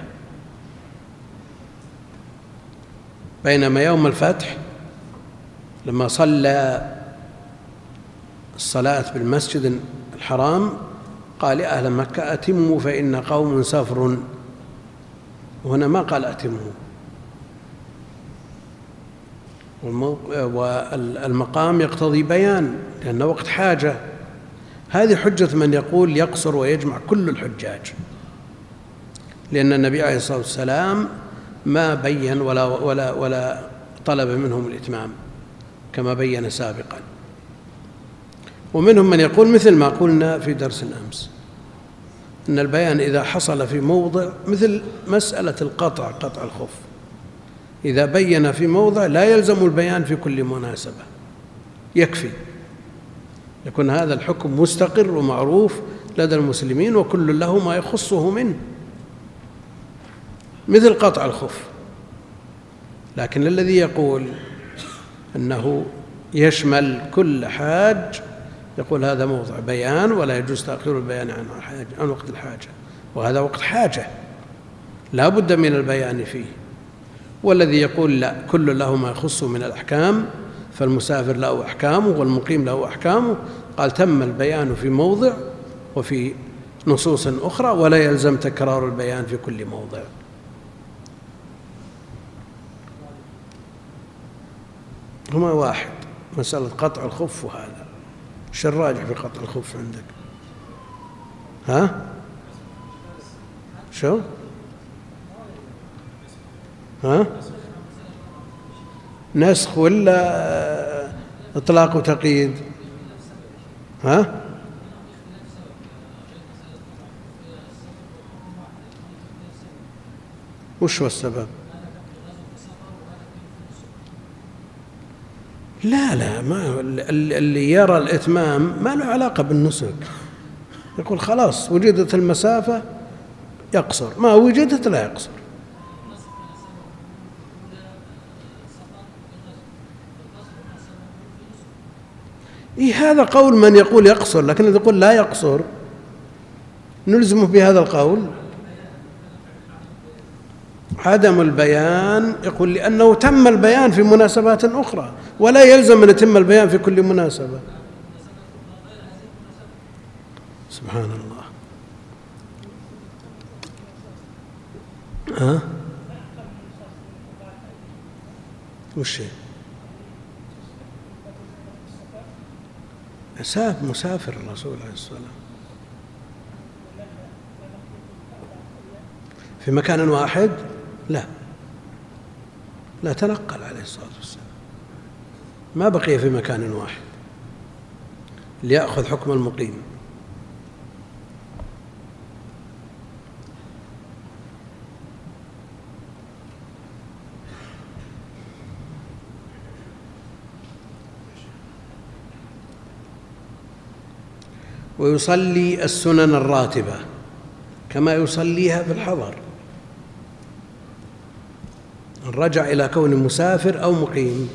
بينما يوم الفتح لما صلى الصلاة بالمسجد الحرام قال لأهل مكة أتموا فإن قوم سفر، وهنا ما قال أتموا. والمقام يقتضي بيان لأنه وقت حاجة. هذه حجة من يقول يقصر ويجمع كل الحجاج، لأن النبي عليه الصلاة والسلام ما بين ولا, ولا, ولا طلب منهم الإتمام كما بين سابقا. ومنهم من يقول مثل ما قلنا في درس الأمس، أن البيان إذا حصل في موضع مثل مسألة القطع، قطع الخف، إذا بين في موضع لا يلزم البيان في كل مناسبة، يكفي يكون هذا الحكم مستقر ومعروف لدى المسلمين وكل له ما يخصه منه، مثل قطع الخف. لكن الذي يقول أنه يشمل كل حاج يقول هذا موضع بيان ولا يجوز تأخير البيان عن حاجة عن وقت الحاجة، وهذا وقت حاجة لا بد من البيان فيه. والذي يقول لا، كل له ما يخصه من الأحكام، فالمسافر له أحكامه والمقيم له أحكامه، قال تم البيان في موضع وفي نصوص أخرى ولا يلزم تكرار البيان في كل موضع. هما واحد، مسألة قطع الخف. وهذا ايش الراجح في قطع الخف عندك؟ ها؟ شو؟ ها؟ نسخ ولا إطلاق وتقييد؟ ها؟ وش هو السبب؟ لا لا ما اللي يرى الإتمام ما له علاقة بالنسك، يقول خلاص وجدت المسافة يقصر، ما وجدت لا يقصر. إيه هذا قول من يقول يقصر، لكن إذا يقول لا يقصر نلزمه بهذا القول. عدم البيان يقول لأنه تم البيان في مناسبات أخرى ولا يلزم أن يتم البيان في كل مناسبة. سبحان الله. ها؟ وش هي؟ مسافر مسافر الرسول عليه الصلاة والسلام في مكان واحد؟ لا لا تنقل عليه الصلاة والسلام، ما بقي في مكان واحد ليأخذ حكم المقيم. ويصلي السنن الراتبة كما يصليها في الحضر. رجع إلى كون مسافر أو مقيم.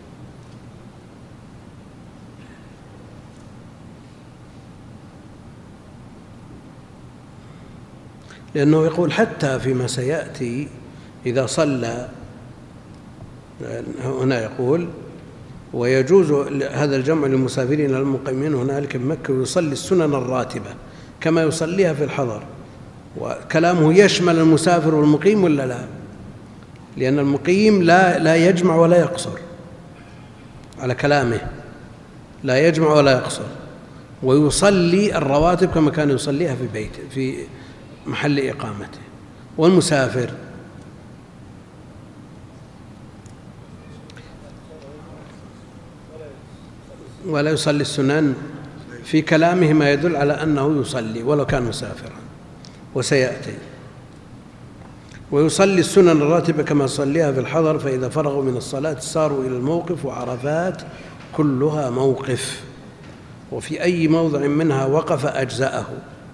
لأنه يقول حتى فيما سيأتي إذا صلى، هنا يقول ويجوز هذا الجمع للمسافرين المقيمين هنالك بمكة ويصلي السنن الراتبة كما يصليها في الحضر. وكلامه يشمل المسافر والمقيم ولا لا؟ لأن المقيم لا لا يجمع ولا يقصر، على كلامه لا يجمع ولا يقصر، ويصلي الرواتب كما كان يصليها في بيته في محل إقامته. والمسافر ولا يصلي السنن، في كلامه ما يدل على أنه يصلي ولو كان مسافرا، وسيأتي. ويصلي السنن الراتبة كما صليها في الحضر، فإذا فرغوا من الصلاة ساروا إلى الموقف، وعرفات كلها موقف، وفي أي موضع منها وقف أجزأه.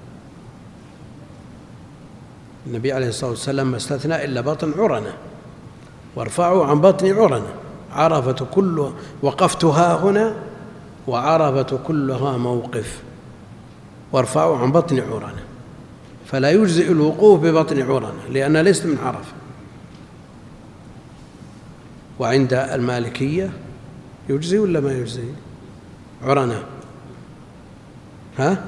النبي عليه الصلاة والسلام ما استثنى إلا بطن عرنة، وارفعوا عن بطن عرنة، عرفة كلها وقفتها هنا، وعرفة كلها موقف، وارفعوا عن بطن عرنة، فلا يجزئ الوقوف ببطن عرنة لأنها ليست من عرفة. وعند المالكية يجزي ولا ما يجزي عرنة؟ ها؟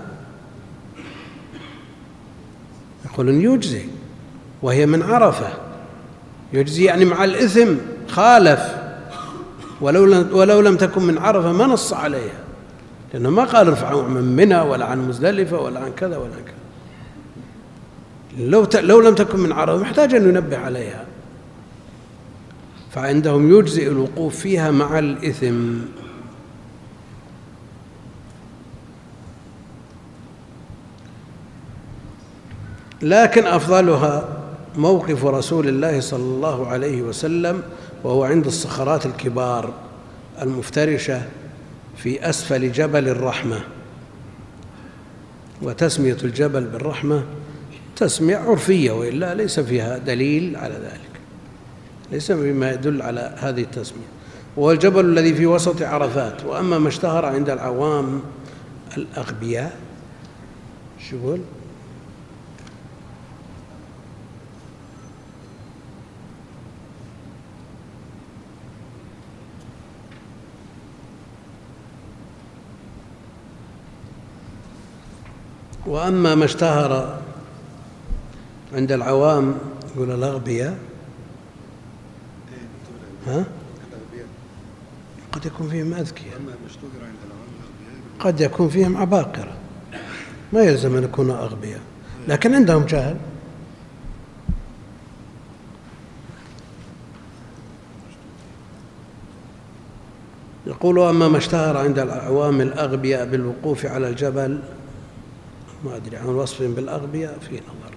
يقولون يجزي وهي من عرفة، يجزي يعني مع الإثم، خالف، ولو لم, ولو لم تكن من عرفة ما نص عليها، لأنه ما قال ارفعوا من منى ولا عن مزدلفة ولا عن كذا ولا عن كذا. لو, لو لم تكن من عرفة محتاج أن ينبه عليها، فعندهم يجزئ الوقوف فيها مع الإثم. لكن أفضلها موقف رسول الله صلى الله عليه وسلم، وهو عند الصخرات الكبار المفترشة في أسفل جبل الرحمة. وتسمية الجبل بالرحمة تسمية عرفية، وإلا ليس فيها دليل على ذلك، ليس بما يدل على هذه التسمية. وهو الجبل الذي في وسط عرفات. وأما ما اشتهر عند العوام الأغبياء، شو يقول؟ وأما ما اشتهر عند العوام، يقول الأغبياء، ها؟ قد يكون فيهم أذكياء، قد يكون فيهم عباقرة، ما يلزم أن يكونوا أغبياء، لكن عندهم جهل. يقول أما ما اشتهر عند العوام الأغبياء بالوقوف على الجبل، ما أدري عن وصفهم بالأغبياء في نظر،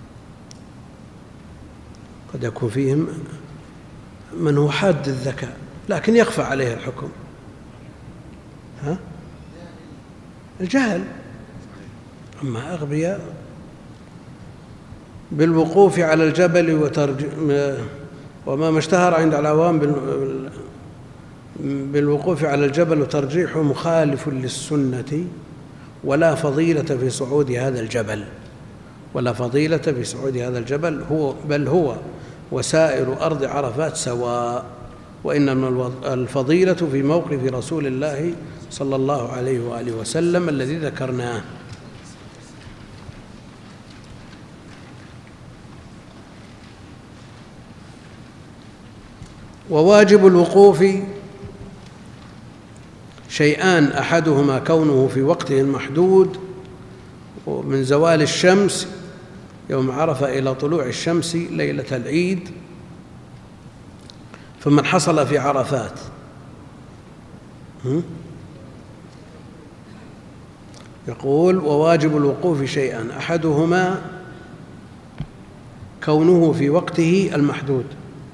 قد يكون فيهم من هو حاد الذكاء لكن يخفى عليه الحكم، ها؟ الجهل. أما أغبياء بالوقوف على الجبل وترج... وما ما اشتهر عند العوام بال... بالوقوف على الجبل وترجيحه مخالف للسنة، ولا فضيلة في صعود هذا الجبل، ولا فضيلة في صعود هذا الجبل، هو بل هو وسائر أرض عرفات سواء، وإنما الفضيلة في موقف رسول الله صلى الله عليه وآله وسلم الذي ذكرناه. وواجب الوقوف شيئان، أحدهما كونه في وقته المحدود من زوال الشمس يوم عرفة إلى طلوع الشمس ليلة العيد، فمن حصل في عرفات يقول وواجب الوقوف شيئان، أحدهما كونه في وقته المحدود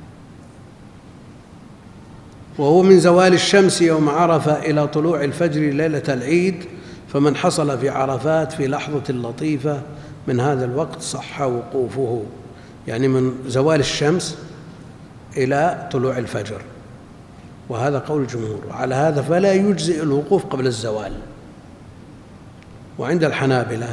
وهو من زوال الشمس يوم عرفة إلى طلوع الفجر ليلة العيد، فمن حصل في عرفات في لحظة لطيفة من هذا الوقت صح وقوفه. يعني من زوال الشمس إلى طلوع الفجر، وهذا قول الجمهور. وعلى هذا فلا يجزئ الوقوف قبل الزوال. وعند الحنابلة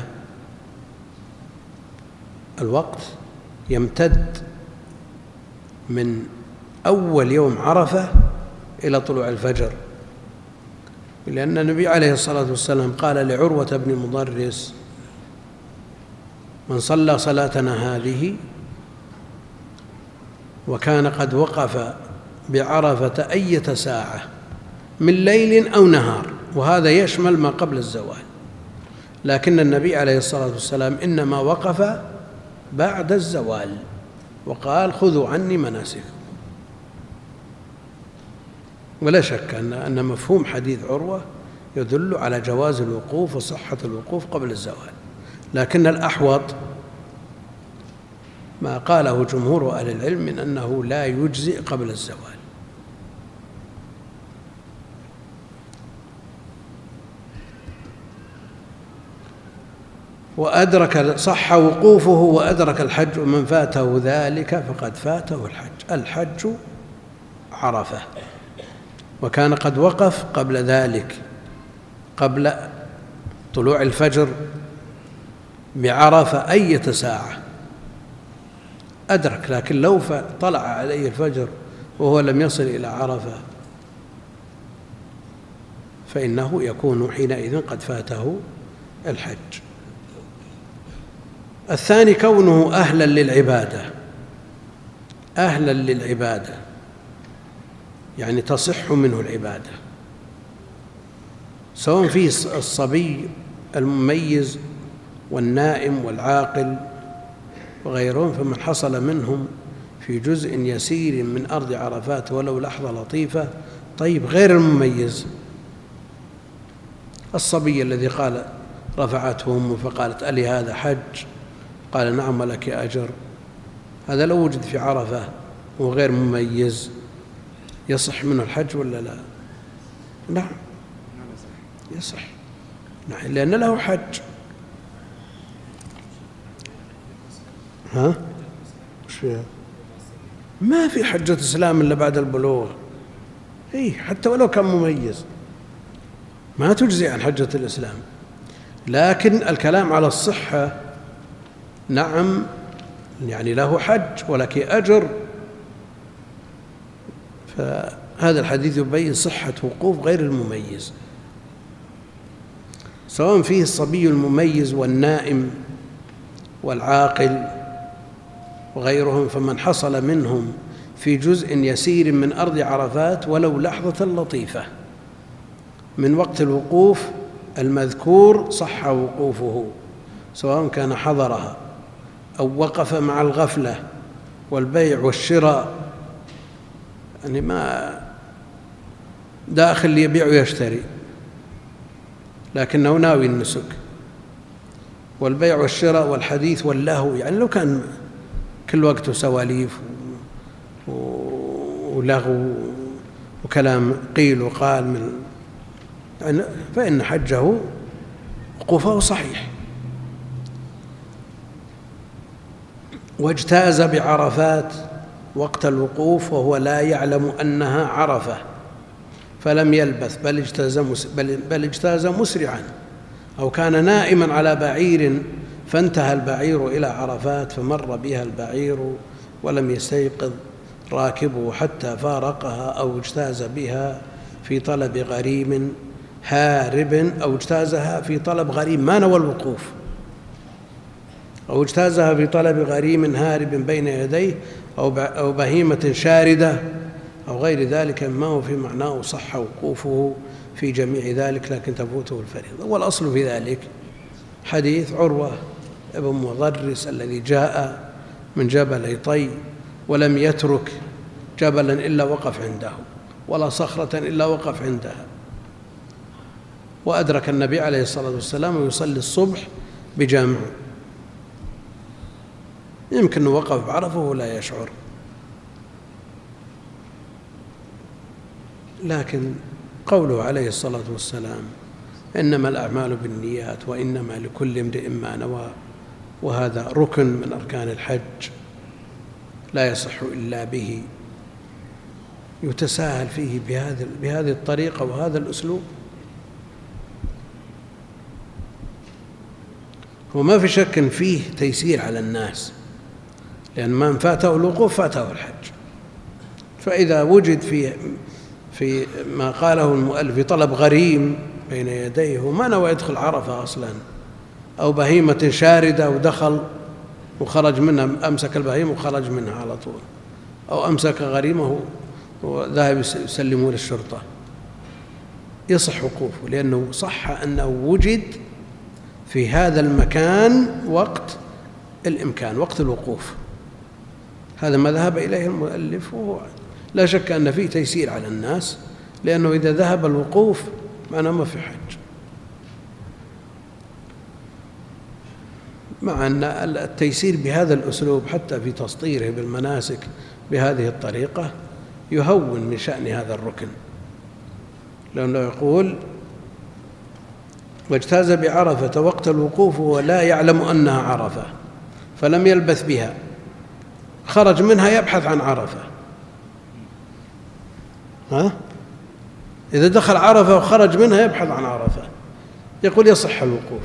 الوقت يمتد من أول يوم عرفة إلى طلوع الفجر، لأن النبي عليه الصلاة والسلام قال لعروة بن مضرس: من صلى صلاتنا هذه وكان قد وقف بعرفة أية ساعة من ليل أو نهار، وهذا يشمل ما قبل الزوال، لكن النبي عليه الصلاة والسلام إنما وقف بعد الزوال وقال: خذوا عني مناسككم. ولا شك أن أن مفهوم حديث عروة يدل على جواز الوقوف وصحة الوقوف قبل الزوال، لكن الأحوط ما قاله جمهور أهل العلم من أنه لا يجزئ قبل الزوال. وأدرك صح وقوفه وأدرك الحج، ومن فاته ذلك فقد فاته الحج. الحج عرفة، وكان قد وقف قبل ذلك قبل طلوع الفجر بعرفة أية ساعة أدرك، لكن لو طلع عليه الفجر وهو لم يصل إلى عرفة فإنه يكون حينئذ قد فاته الحج. الثاني كونه أهلا للعبادة، أهلا للعبادة يعني تصح منه العبادة، سواء في الصبي المميز والنائم والعاقل وغيرهم، فمن حصل منهم في جزء يسير من أرض عرفات ولو لحظة لطيفة. طيب غير المميز، الصبي الذي قال رفعته أمه فقالت: ألي هذا حج؟ قال: نعم ولك أجر. هذا لو وجد في عرفة وغير مميز يصح منه الحج ولا لا؟ نعم يصح، نعم، لأن له حج. ها؟ وش فيها؟ ما في حجة إسلام إلا بعد البلوغ. إيه، حتى ولو كان مميز ما تجزي عن حجة الإسلام. لكن الكلام على الصحة، نعم، يعني له حج ولك أجر. فهذا الحديث يبين صحة وقوف غير المميز، سواء فيه الصبي المميز والنائم والعاقل وغيرهم، فمن حصل منهم في جزء يسير من أرض عرفات ولو لحظة لطيفة من وقت الوقوف المذكور صح وقوفه، سواء كان حضرها أو وقف مع الغفلة والبيع والشراء، يعني ما داخل ليبيع ويشتري لكنه ناوي النسك، والبيع والشراء والحديث واللهو، يعني لو كان كل وقته سواليف ولغو وكلام قيل وقال من يعني، فإن حجه وقوفه صحيح. واجتاز بعرفات وقت الوقوف وهو لا يعلم أنها عرفة فلم يلبث، بل اجتاز بل, بل اجتاز مسرعا، أو كان نائما على بعير فانتهى البعير إلى عرفات فمر بها البعير ولم يستيقظ راكبه حتى فارقها، أو اجتاز بها في طلب غريم هارب، أو اجتازها في طلب غريم ما نوى الوقوف، أو اجتازها في طلب غريم هارب بين يديه أو بهيمة شاردة أو غير ذلك مما هو في معناه صح وقوفه في جميع ذلك، لكن تفوته الفريضة. والأصل في ذلك حديث عروة ابن مضرس الذي جاء من جبل طي ولم يترك جبلا إلا وقف عنده ولا صخرة إلا وقف عندها، وأدرك النبي عليه الصلاة والسلام ويصلي الصبح بجامع، يمكن وقف بعرفه ولا يشعر. لكن قوله عليه الصلاة والسلام: إنما الأعمال بالنيات وإنما لكل امرئ ما نوى، وهذا ركن من أركان الحج لا يصح إلا به، يتساهل فيه بهذه بهذه الطريقة وهذا الأسلوب؟ وما في شك إن فيه تيسير على الناس، لأن من فاته الوقوف فاته الحج. فإذا وجد في في ما قاله المؤلف في طلب غريم بين يديه وما نوى يدخل عرفة أصلا، أو بهيمة شاردة ودخل وخرج منها، أمسك البهيمة وخرج منها على طول، أو أمسك غريمه وذهب يسلمه للشرطة، يصح وقوفه، لأنه صح أنه وجد في هذا المكان وقت الإمكان، وقت الوقوف. هذا ما ذهب إليه المؤلف، وهو لا شك أن فيه تيسير على الناس، لأنه إذا ذهب الوقوف معناه ما في حج. مع أن التيسير بهذا الأسلوب حتى في تسطيره بالمناسك بهذه الطريقة يهون من شأن هذا الركن، لأنه يقول: واجتاز بعرفة وقت الوقوف ولا يعلم أنها عرفة فلم يلبث بها، خرج منها يبحث عن عرفة. ها؟ إذا دخل عرفة وخرج منها يبحث عن عرفة، يقول يصح الوقوف.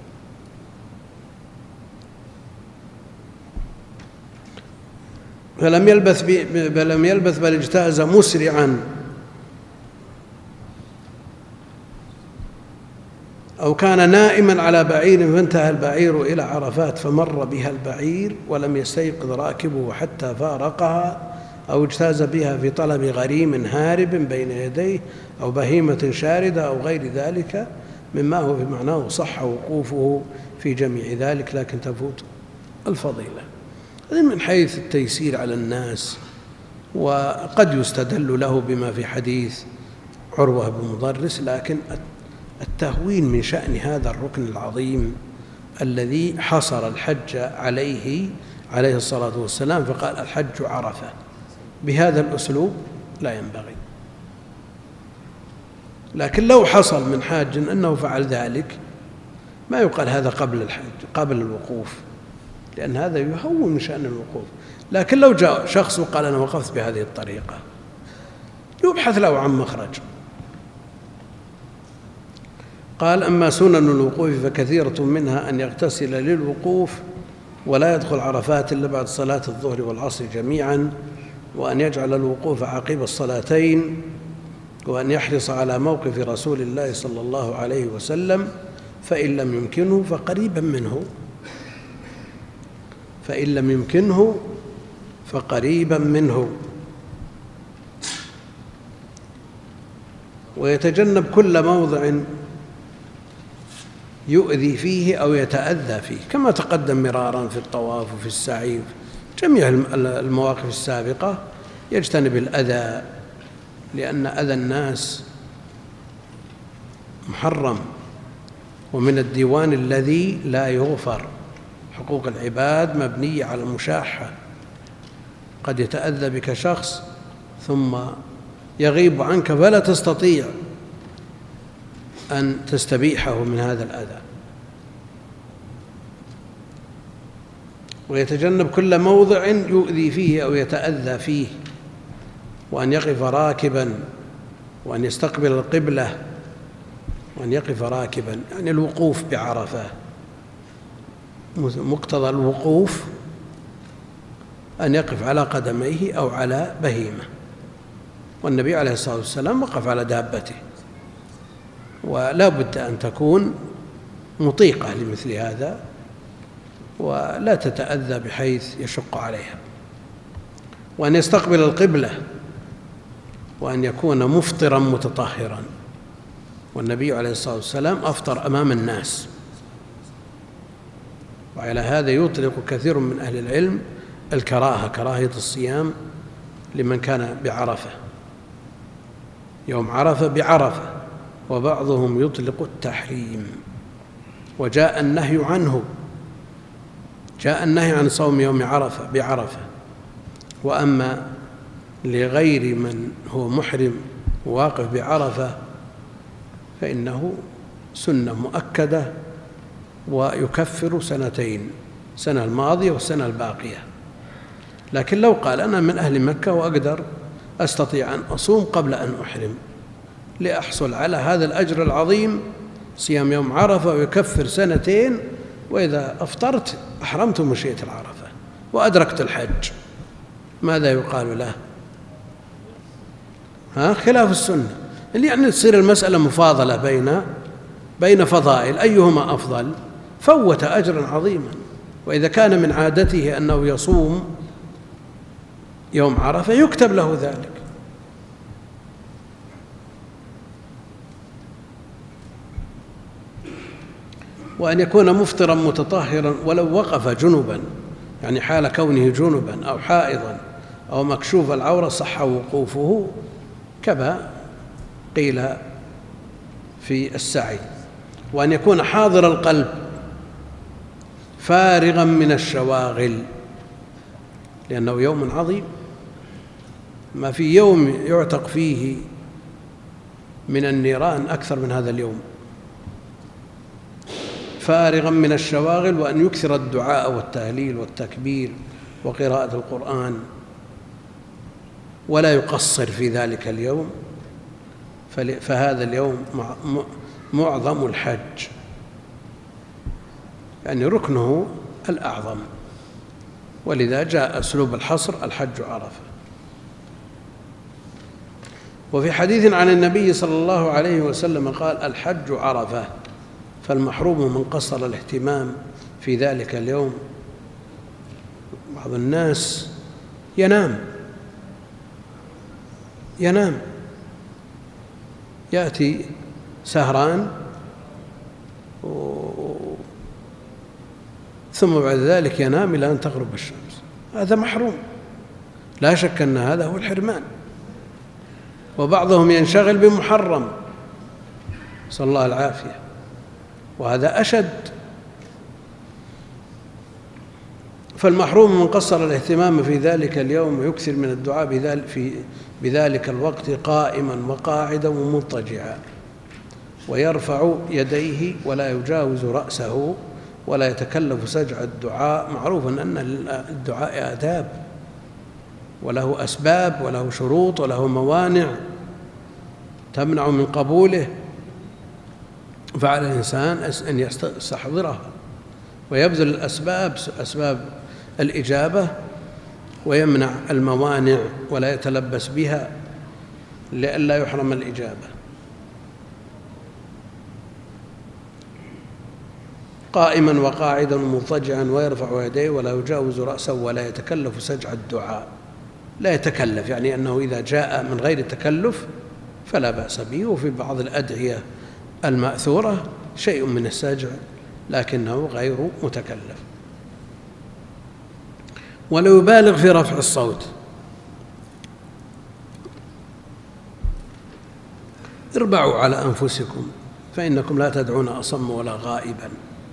فلم يلبث بل يلبث بل اجتاز مسرعا، أو كان نائما على بعير فانتهى البعير إلى عرفات فمر بها البعير ولم يستيقظ راكبه حتى فارقها، أو اجتاز بها في طلب غريم هارب بين يديه، أو بهيمة شاردة، أو غير ذلك مما هو بمعناه صح وقوفه في جميع ذلك، لكن تفوت الفضيلة. هذا من حيث التيسير على الناس. وقد يستدل له بما في حديث عروة بن مضرس، لكن التهوين من شأن هذا الركن العظيم الذي حصر الحج عليه عليه الصلاة والسلام، فقال: الحج عرفة، بهذا الأسلوب لا ينبغي. لكن لو حصل من حاج أنه فعل ذلك ما يقال هذا قبل الحج قبل الوقوف، لأن هذا يهون من شأن الوقوف. لكن لو جاء شخص وقال: أنا وقفت بهذه الطريقة، يبحث له عن مخرج. قال: أما سنن الوقوف فكثيرة منها أن يغتسل للوقوف ولا يدخل عرفات إلا بعد صلاة الظهر والعصر جميعا، وأن يجعل الوقوف عقب الصلاتين، وأن يحرص على موقف رسول الله صلى الله عليه وسلم، فإن لم يمكنه فقريبا منه فإن لم يمكنه فقريبا منه ويتجنب كل موضع يؤذي فيه أو يتأذى فيه، كما تقدم مرارا في الطواف وفي السعي في جميع المواقف السابقة. يجتنب الأذى، لأن أذى الناس محرم، ومن الديوان الذي لا يغفر. حقوق العباد مبنية على المشاحة، قد يتأذى بك شخص ثم يغيب عنك فلا تستطيع أن تستبيحه من هذا الأذى. ويتجنب كل موضع يؤذي فيه أو يتأذى فيه، وأن يقف راكبا، وأن يستقبل القبلة، وأن يقف راكبا، يعني الوقوف بعرفة. مقتضى الوقوف أن يقف على قدميه أو على بهيمة، والنبي عليه الصلاة والسلام وقف على دابته، ولا بد أن تكون مطيقة لمثل هذا ولا تتأذى بحيث يشق عليها. وأن يستقبل القبلة، وأن يكون مفطرا متطهرا، والنبي عليه الصلاة والسلام أفطر أمام الناس. وعلى هذا يطلق كثير من أهل العلم الكراهة، كراهية الصيام لمن كان بعرفة، يوم عرفة بعرفة، وبعضهم يطلق التحريم. وجاء النهي عنه، جاء النهي عن صوم يوم عرفة بعرفة. وأما لغير من هو محرم واقف بعرفة فإنه سنة مؤكدة، ويكفر سنتين، السنة الماضية والسنة الباقية. لكن لو قال: أنا من أهل مكة وأقدر أستطيع أن أصوم قبل أن أحرم لأحصل على هذا الأجر العظيم، صيام يوم عرفة ويكفر سنتين، وإذا أفطرت أحرمت مشيئة العرفة وأدركت الحج، ماذا يقال له؟ ها خلاف السنة، اللي يعني تصير المسألة مفاضلة بين بين فضائل أيهما أفضل، فوت أجرا عظيما. وإذا كان من عادته أنه يصوم يوم عرفة يكتب له ذلك. وأن يكون مفطرا متطهرا ولو وقف جنبا، يعني حال كونه جنبا أو حائضا أو مكشوف العورة صح وقوفه كما قيل في السعي. وأن يكون حاضر القلب فارغا من الشواغل، لأنه يوم عظيم، ما في يوم يعتق فيه من النيران أكثر من هذا اليوم. فارغا من الشواغل، وأن يكثر الدعاء والتهليل والتكبير وقراءة القرآن، ولا يقصر في ذلك اليوم، فهذا اليوم معظم الحج، يعني ركنه الأعظم، ولذا جاء أسلوب الحصر الحج عرفة. وفي حديث عن النبي صلى الله عليه وسلم قال: الحج عرفة، فالمحروم من قصر الاهتمام في ذلك اليوم. بعض الناس ينام ينام يأتي سهران ثم بعد ذلك ينام إلى أن تغرب الشمس، هذا محروم، لا شك أن هذا هو الحرمان. وبعضهم ينشغل بمحرم، نسأل الله العافية، وهذا أشد. فالمحروم من قصر الاهتمام في ذلك اليوم ويكثر من الدعاء بذلك, في بذلك الوقت قائما وقاعدا ومضطجعا، ويرفع يديه ولا يجاوز رأسه، ولا يتكلف سجع الدعاء. معروف أن الدعاء آداب وله أسباب وله شروط وله موانع تمنع من قبوله، فعلى الإنسان أن يستحضرها ويبذل الأسباب أسباب الإجابة، ويمنع الموانع ولا يتلبس بها لئلا يحرم الإجابة. قائما وقاعدا ومضطجعا، ويرفع يديه ولا يجاوز رأسه، ولا يتكلف سجع الدعاء. لا يتكلف يعني أنه إذا جاء من غير تكلف فلا بأس به. وفي بعض الأدعية المأثورة شيء من السجع لكنه غير متكلف. ولا يبالغ في رفع الصوت. اربعوا على أنفسكم فإنكم لا تدعون أصم ولا غائبا،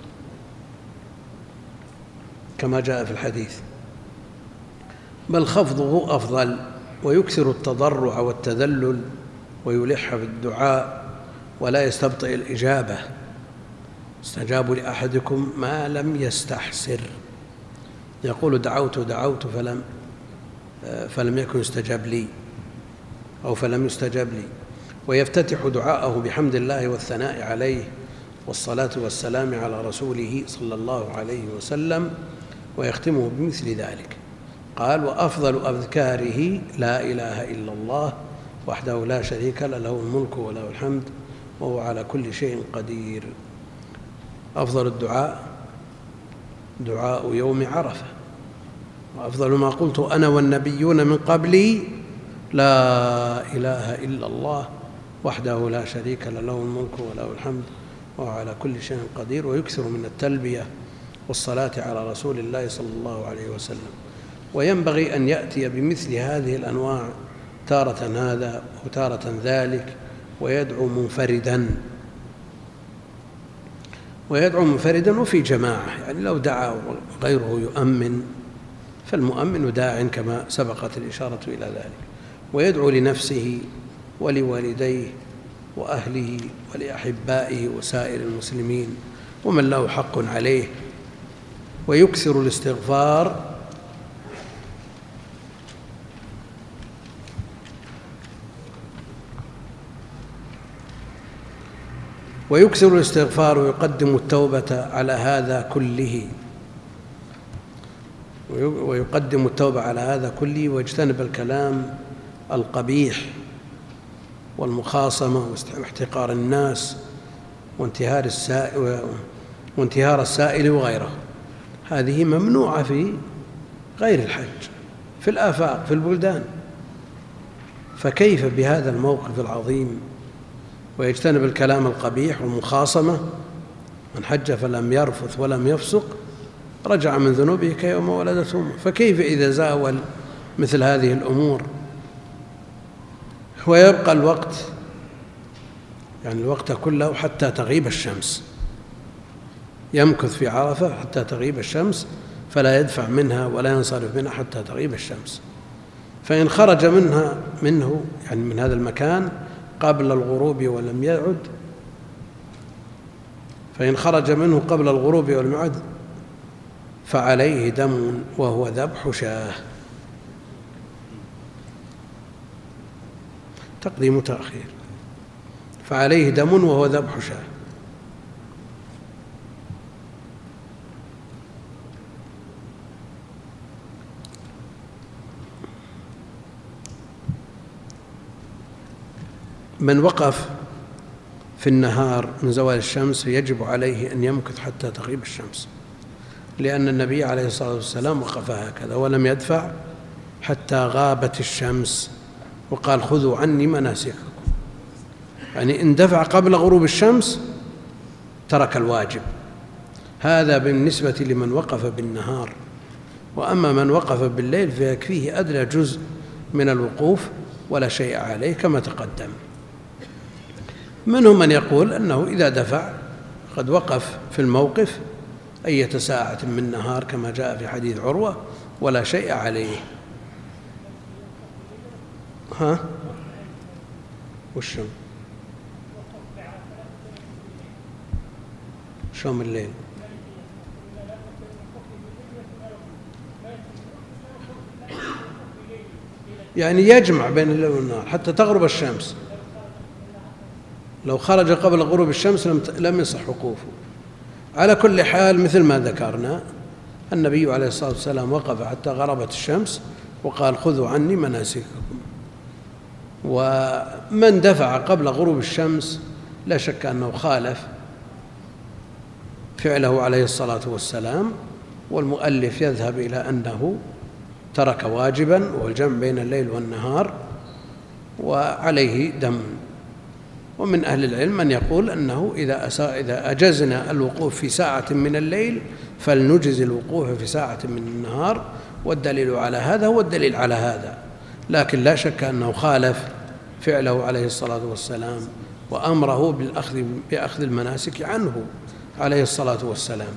كما جاء في الحديث، بل خفضه أفضل، ويكثر التضرع والتذلل ويلح في الدعاء ولا يستبطئ الإجابة. استجاب لأحدكم ما لم يستحسر، يقول دعوت دعوت فلم فلم يكن يستجاب لي أو فلم يستجاب لي. ويفتتح دعاءه بحمد الله والثناء عليه والصلاة والسلام على رسوله صلى الله عليه وسلم، ويختمه بمثل ذلك. قال: وأفضل أذكاره لا إله إلا الله وحده لا شريك له، له الملك وله الحمد وهو على كل شيء قدير. أفضل الدعاء دعاء يوم عرفة، وأفضل ما قلت أنا والنبيون من قبلي لا إله إلا الله وحده لا شريك له، له الملك وله الحمد وهو على كل شيء قدير. ويكثر من التلبية والصلاة على رسول الله صلى الله عليه وسلم. وينبغي أن يأتي بمثل هذه الأنواع تارة هذا وتارة ذلك، ويدعو منفردا ويدعو منفردا وفي جماعة، يعني لو دعا غيره يؤمن فالمؤمن داع كما سبقت الإشارة إلى ذلك. ويدعو لنفسه ولوالديه وأهله ولأحبائه وسائر المسلمين ومن له حق عليه. ويكثر الاستغفار ويكثر الاستغفار ويقدم التوبة على هذا كله ويقدم التوبة على هذا كله ويجتنب الكلام القبيح والمخاصمة واحتقار الناس وانتهار السائل وانتهار السائل وغيره. هذه ممنوعة في غير الحج، في الآفاق، في البلدان، فكيف بهذا الموقف العظيم؟ ويجتنب الكلام القبيح والمخاصمة. من حج فلم يرفث ولم يفسق رجع من ذنوبه كيوم ولدته أمه. فكيف إذا زاول مثل هذه الأمور؟ ويبقى الوقت، يعني الوقت كله حتى تغيب الشمس، يمكث في عرفة حتى تغيب الشمس، فلا يدفع منها ولا ينصرف منها حتى تغيب الشمس. فإن خرج منها منه يعني من هذا المكان قبل الغروب ولم يعد فإن خرج منه قبل الغروب ولم يعد فعليه دم وهو ذبح شاه. تقديم تأخير. فعليه دم وهو ذبح شاه. من وقف في النهار من زوال الشمس يجب عليه أن يمكث حتى تغيب الشمس، لأن النبي عليه الصلاة والسلام وقف هكذا ولم يدفع حتى غابت الشمس، وقال خذوا عني مناسككم. يعني إن دفع قبل غروب الشمس ترك الواجب. هذا بالنسبة لمن وقف بالنهار. وأما من وقف بالليل فيكفيه أدنى جزء من الوقوف ولا شيء عليه كما تقدم. منهم من يقول أنه إذا دفع قد وقف في الموقف أية ساعة من نهار كما جاء في حديث عروة ولا شيء عليه. ها؟ وشو؟ شو من الليل؟ يعني يجمع بين الليل والنهار حتى تغرب الشمس. لو خرج قبل غروب الشمس لم يصح وقوفه. على كل حال مثل ما ذكرنا النبي عليه الصلاة والسلام وقف حتى غربت الشمس وقال خذوا عني مناسككم. ومن دفع قبل غروب الشمس لا شك أنه خالف فعله عليه الصلاة والسلام، والمؤلف يذهب إلى أنه ترك واجبا وهو الجمع بين الليل والنهار وعليه دم. ومن أهل العلم من يقول أنه إذا إذا أجزنا الوقوف في ساعة من الليل فلنجز الوقوف في ساعة من النهار، والدليل على هذا هو الدليل على هذا. لكن لا شك أنه خالف فعله عليه الصلاة والسلام وأمره بالأخذ بأخذ المناسك عنه عليه الصلاة والسلام.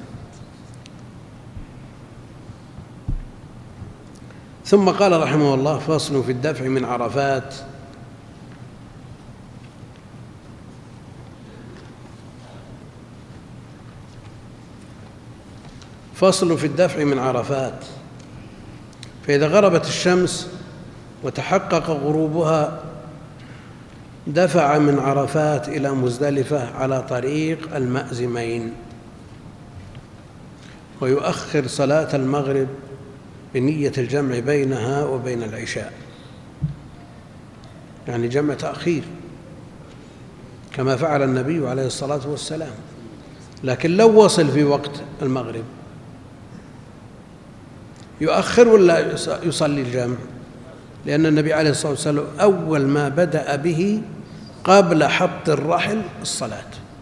ثم قال رحمه الله فصل في الدفع من عرفات. فصل في الدفع من عرفات. فإذا غربت الشمس وتحقق غروبها دفع من عرفات إلى مزدلفة على طريق المأزمين، ويؤخر صلاة المغرب بنية الجمع بينها وبين العشاء، يعني جمع تأخير كما فعل النبي عليه الصلاة والسلام. لكن لو وصل في وقت المغرب يؤخر ولا يصلي الجمع؟ لأن النبي عليه الصلاة والسلام أول ما بدأ به قبل حط الرحل الصلاة،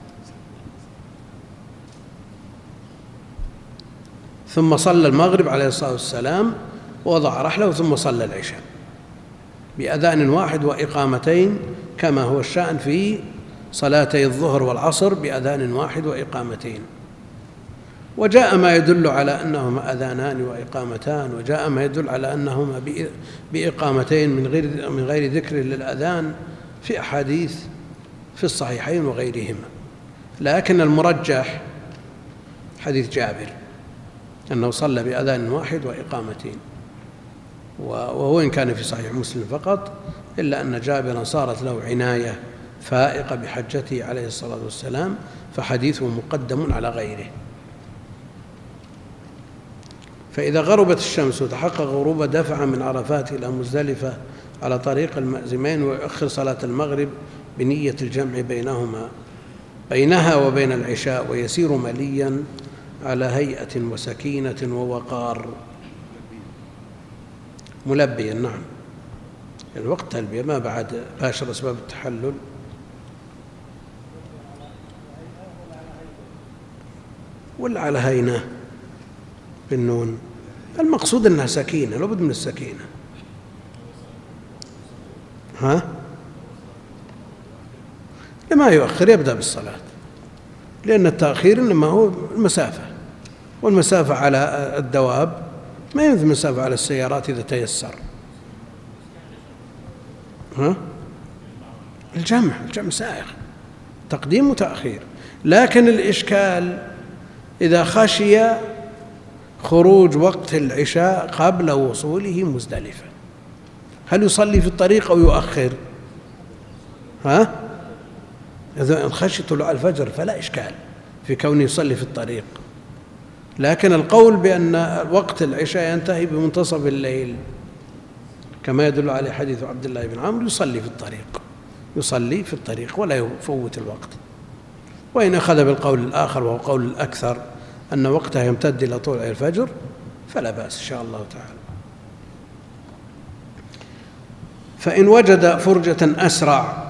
ثم صلى المغرب عليه الصلاة والسلام ووضع رحله ثم صلى العشاء بأذان واحد وإقامتين، كما هو الشأن في صلاتي الظهر والعصر بأذان واحد وإقامتين. وجاء ما يدل على أنهما أذانان وإقامتان، وجاء ما يدل على أنهما بإقامتين من غير من غير ذكر للأذان في أحاديث في الصحيحين وغيرهما. لكن المرجح حديث جابر أنه صلى بأذان واحد وإقامتين، وهو إن كان في صحيح مسلم فقط، إلا أن جابرا صارت له عناية فائقة بحجته عليه الصلاة والسلام، فحديثه مقدم على غيره. فإذا غربت الشمس وتحقق غروبها دفع من عرفات إلى مزدلفة على طريق المأزمين، ويؤخر صلاة المغرب بنية الجمع بينهما بينها وبين العشاء، ويسير مليا على هيئة وسكينة ووقار ملبيا. نعم، الوقت تلبية، ما بعد باشر أسباب التحلل. ولا على هينة بالنون، المقصود أنها سكينة، لابد من السكينة. ها؟ لما يؤخر يبدأ بالصلاة، لأن التأخير إنما هو المسافة، والمسافة على الدواب ما يمثل المسافة على السيارات إذا تيسر. ها؟ الجمع الجمع سائغ، تقديم وتأخير. لكن الإشكال إذا خشي خروج وقت العشاء قبل وصوله مزدلفة، هل يصلي في الطريق أو يؤخر؟ ها؟ إذا خشي طلوع الفجر فلا إشكال في كونه يصلي في الطريق، لكن القول بأن وقت العشاء ينتهي بمنتصف الليل كما يدل عليه حديث عبد الله بن عمرو، يصلي في الطريق، يصلي في الطريق ولا يفوت الوقت. وإن أخذ بالقول الآخر وهو قول الأكثر أن وقتها يمتد إلى طلوع الفجر فلا بأس إن شاء الله تعالى. فإن وجد فرجة أسرع،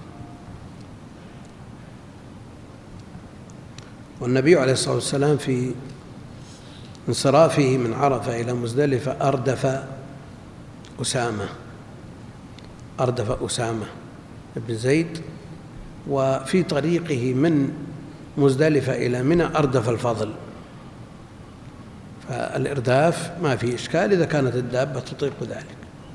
والنبي عليه الصلاة والسلام في انصرافه من عرفة إلى مزدلفة أردف أسامة أردف أسامة بن زيد، وفي طريقه من مزدلفة إلى منى أردف الفضل. فالإرداف ما في إشكال إذا كانت الدابة تطيق ذلك.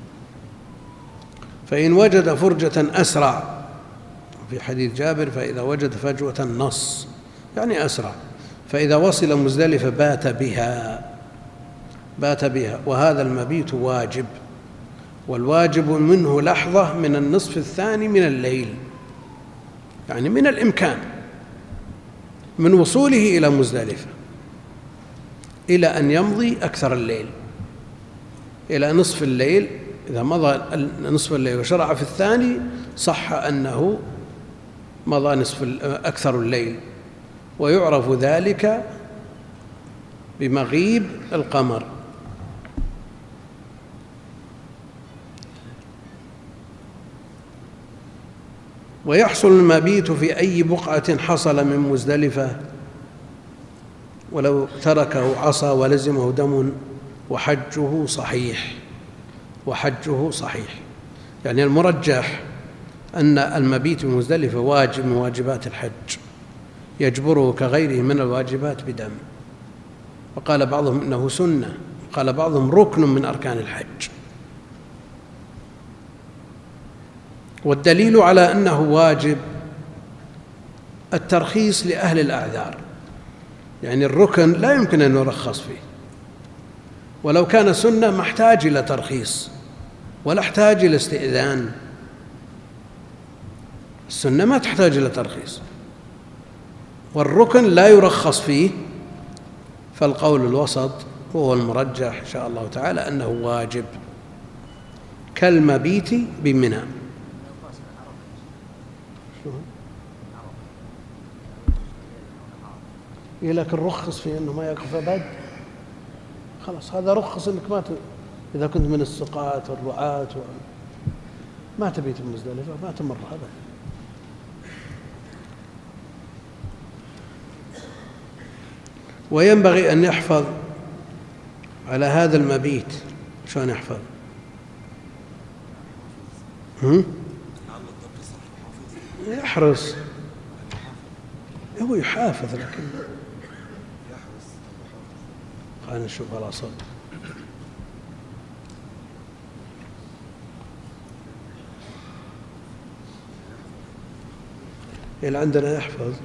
فإن وجد فرجة أسرع، في حديث جابر فإذا وجد فجوة النص يعني أسرع، فإذا وصل مزدلفة بات بها بات بها وهذا المبيت واجب، والواجب منه لحظة من النصف الثاني من الليل، يعني من الإمكان من وصوله إلى مزدلفة إلى أن يمضي أكثر الليل، إلى نصف الليل. إذا مضى نصف الليل وشرع في الثاني صح أنه مضى نصف أكثر الليل، ويعرف ذلك بمغيب القمر. ويحصل المبيت في أي بقعة حصل من مزدلفة، ولو تركه عصى ولزمه دم وحجه صحيح وحجه صحيح يعني المرجح أن المبيت بمزدلفة واجب من واجبات الحج، يجبره كغيره من الواجبات بدم. وقال بعضهم إنه سنة، قال بعضهم ركن من أركان الحج. والدليل على أنه واجب الترخيص لأهل الأعذار، يعني الركن لا يمكن أن يرخص فيه، ولو كان سنة ما احتاج إلى ترخيص ولا احتاج إلى استئذان. السنة ما تحتاج إلى ترخيص، والركن لا يرخص فيه. فالقول الوسط وهو المرجح إن شاء الله تعالى أنه واجب كالمبيت بمنى. لكن رخص في أنه ما يقف أبد، خلاص هذا رخص أنك ما ت... إذا كنت من السقاة والرعاة و... ما تبيت المزدلفة ما تمر أبدا. وينبغي أن يحفظ على هذا المبيت. شلون يحفظ؟ هم؟ يحرص، هو يحافظ لكن خلينا نشوف على صوت. اللي عندنا يحفظ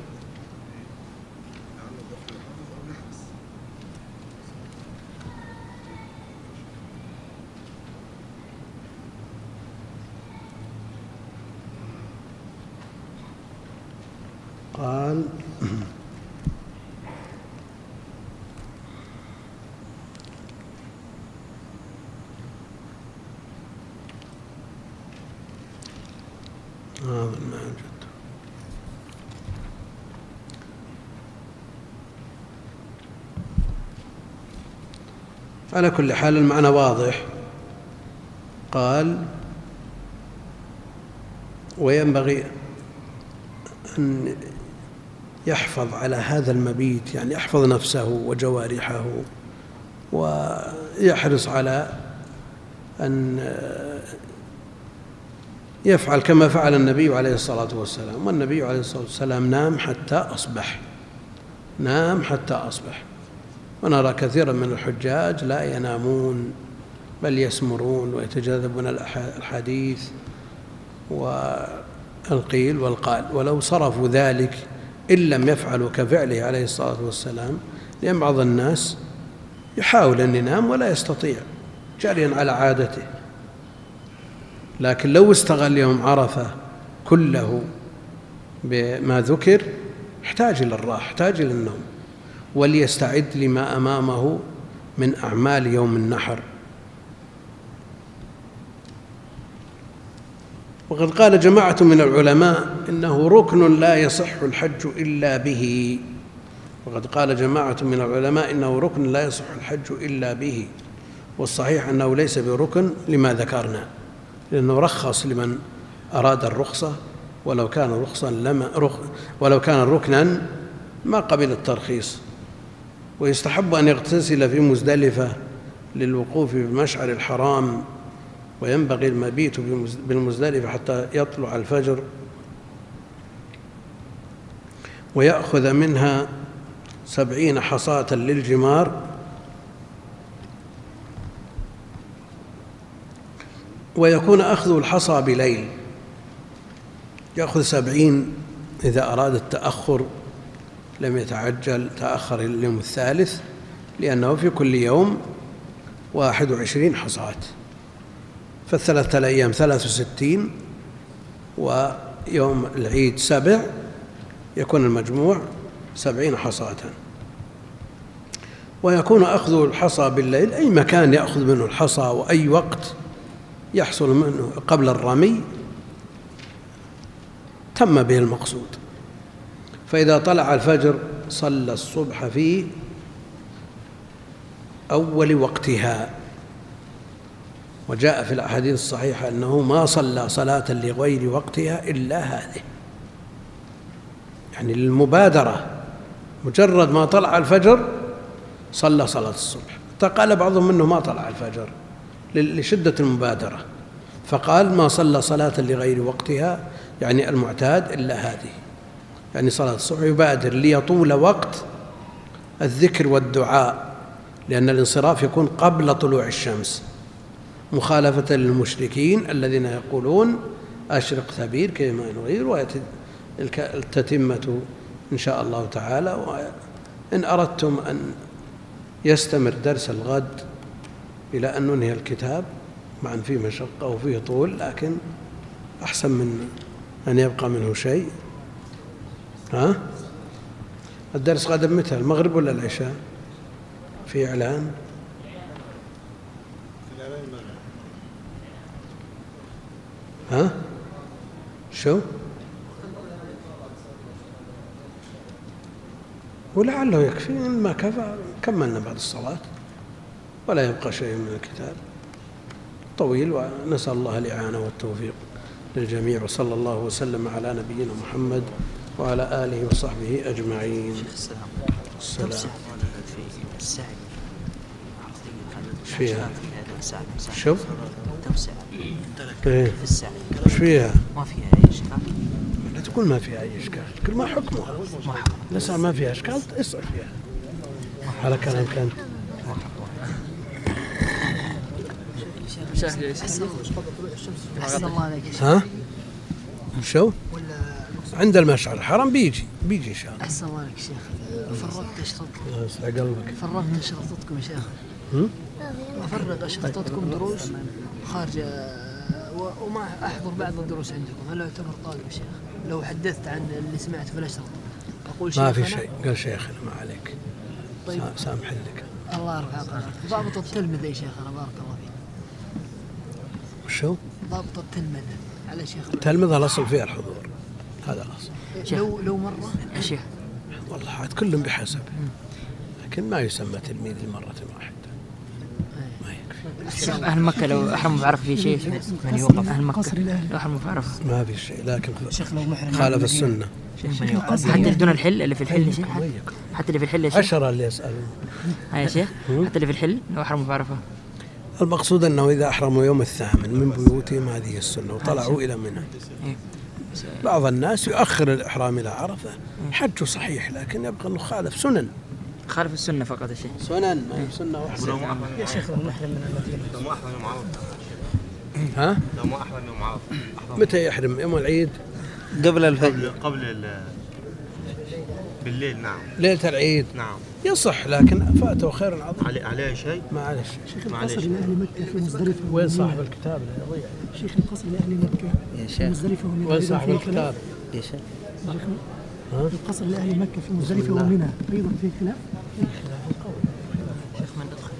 قال هذا ما وجد. على كل حال المعنى واضح. قال وينبغي أن يحفظ على هذا المبيت، يعني يحفظ نفسه وجوارحه، ويحرص على أن يفعل كما فعل النبي عليه الصلاة والسلام. والنبي عليه الصلاة والسلام نام حتى أصبح، نام حتى أصبح. ونرى كثيرا من الحجاج لا ينامون بل يسمرون ويتجاذبون الحديث والقيل والقال، ولو صرفوا ذلك إن لم يفعلوا كفعله عليه الصلاة والسلام، لأن بعض الناس يحاول أن ينام ولا يستطيع جاريا على عادته، لكن لو استغل يوم عرفة كله بما ذكر احتاج إلى الراحة، احتاج إلى النوم، وليستعد لما أمامه من أعمال يوم النحر. وقد قال جماعة من العلماء إنه ركن لا يصح الحج إلا به. وقد قال جماعة من العلماء إنه ركن لا يصح الحج إلا به، والصحيح أنه ليس بركن لما ذكرنا، لأنه رخص لمن أراد الرخصة، ولو كان رخصا لما رخ ولو كان ركنا ما قبل الترخيص. ويستحب أن يغتسل في مزدلفة للوقوف بمشعر الحرام، وينبغي المبيت بالمزدلفة حتى يطلع الفجر، ويأخذ منها سبعين حصاة للجمار، ويكون أخذ الحصى بليل، يأخذ سبعين إذا أراد التأخر لم يتعجل تأخر اليوم الثالث، لأنه في كل يوم واحد وعشرين حصاة، فالثلاثة الأيام ثلاث وستين، ويوم العيد سبع، يكون المجموع سبعين حصاة. ويكون أخذ الحصى بالليل، أي مكان يأخذ منه الحصى وأي وقت يحصل منه قبل الرمي تم به المقصود. فإذا طلع الفجر صلى الصبح في أول وقتها. وجاء في الأحاديث الصحيحة أنه ما صلى صلاة لغير وقتها إلا هذه، يعني للمبادرة، مجرد ما طلع الفجر صلى صلاة الصبح. قال بعضهم أنه ما طلع الفجر لشدة المبادرة، فقال ما صلى صلاة لغير وقتها، يعني المعتاد، إلا هذه، يعني صلاة الصبح يبادر ليطول وقت الذكر والدعاء، لأن الانصراف يكون قبل طلوع الشمس، مخالفة للمشركين الذين يقولون أشرق ثبير كما نغير، والتتمة إن شاء الله تعالى. وإن أردتم أن يستمر درس الغد إلى أن ننهي الكتاب، مع أن فيه مشقة وفيه طول، لكن أحسن من أن يبقى منه شيء. ها؟ الدرس غدا متى؟ المغرب ولا العشاء؟ في إعلان؟ ها؟ شو؟ ولعله يكفي، إن ما كفى كملنا بعد الصلاة ولا يبقى شيء من الكتاب طويل. ونسأل الله الإعانة والتوفيق للجميع، وصلى الله وسلم على نبينا محمد وعلى آله وصحبه أجمعين. السلام. ايش فيها؟ شوف توسع ايه في السعي، ايش فيها؟ ما فيها أي إشكال. لا تقول ما فيها أي إشكال، كل ما حكمه لسه ما فيها إشكال اسأل فيها على كلام كان. ها؟ شو؟ عند المشعر الحرام بيجي بيجي إن شاء الله. أحسن الله عليك شيخ، فرقت أشرطتكم. يسعد قلبك. فرقت أشرطتكم يا شيخ. أفرق أشرطتكم دروس خارج وما أحضر بعض الدروس عندكم، هل يعتبر طالب يا شيخ؟ لو حدثت عن اللي سمعت فلاشرط أقول ما في شيخنا؟ شيء، قال شيخنا ما عليك. طيب. سامح لك. الله يرفع قدرك. ضابط التلمذة يا شيخنا بارك الله فيك. وشو؟ ضابط التلمذة على شيخ. التلمذة الأصل فيها الحضور، هذا الأصل. لو لو مرة يا شيخ والله عاد كلهم بحسب، لكن ما يسمى تلميذ لمرة واحدة، ما يكفي. أهل مكة لو أحرموا بعرف في شيء من يوقف أهل مكة لو أحرموا بعرف ما في شيء، لكن شيخ لو محرم خالف السنة. حتى اللي دون الحل اللي في الحل يا شيخ، حتى اللي في الحل يا شيخ. عشرة اللي يسألون. ها يا شيخ، حتى اللي في الحل لو أحرموا بعرفة. المقصود أنه إذا أحرموا يوم الثامن من بيوتهم هذه السنة وطلعوا إلى منى. بعض الناس يؤخر الإحرام إلى عرفة، حجه صحيح لكن يبقى أنه خالف سنن. خالف السنة فقط يا شيخ. سنن ما هي سنة واحدة. يا شيخ لو محرم من المدينة. لو ما أحرم يوم عرفة. ها؟ لو ما أحرم يوم عرفة. متى يحرم؟ يوم العيد؟ قبل الفجر. قبل ال بالليل. نعم. ليلة العيد؟ نعم. يصح لكن فاته خير عظيم. عليه عليه شيء؟ معلش. شيخ القصر لأهل مكة في مزدلفة. وين صاحب الكتاب اللي يضيع؟ شيخ القصر لأهل مكة يا في شيخ. مزدلفة ومنى. وين صاحب الكتاب؟ يا شيخ. القصر لأهل مكة في مزدلفة ومنى أيضا في خلاف. شيخ من ندخل.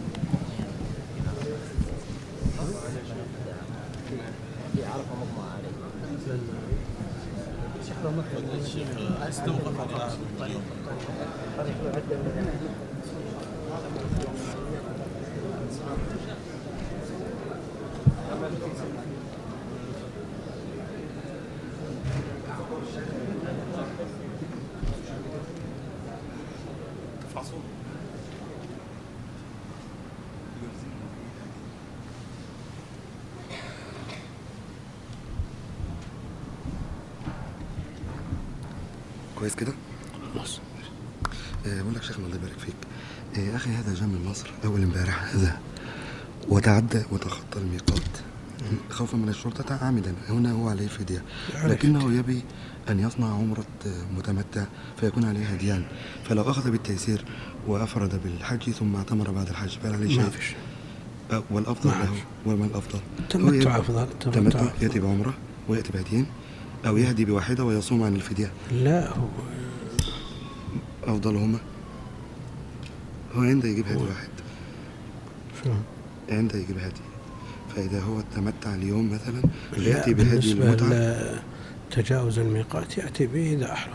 كويس كده؟ خلاص. آه، بقول لك شيخنا الله يبارك فيك. آه، أخي هذا جاء من مصر أول امبارح هذا وتعدى وتخطى الميقات خوفا من الشرطة عامدا. هنا هو عليه فدية، لكنه يبي أن يصنع عمرة متمتع فيكون عليه هديان، فلو أخذ بالتيسير وأفرد بالحج ثم اعتمر بعد الحج فهل عليه شيء؟ ما فيش. آه، والأفضل له وما الأفضل؟ تمتع أفضل. تمتع يأتي بعمرة ويأتي بهديين، أو يهدي بواحدة ويصوم عن الفدية. لا هو أفضلهما هو عنده يجيب هدي واحد. شو؟ عنده يجيب هدي، فإذا هو تمتع اليوم مثلا لا، يأتي بهدي بالنسبة المتعة. لتجاوز الميقات يأتي به إذا أحرم.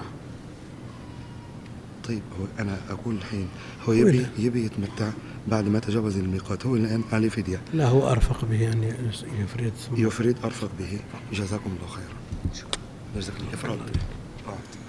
طيب هو أنا أقول الحين هو يبي يبي يتمتع بعد ما تجاوز الميقات، هو الآن عليه فدية. لا هو أرفق به أن يفرد ثم يفرد أرفق به. جزاكم الله خيرا. جزاك الله. إفراد.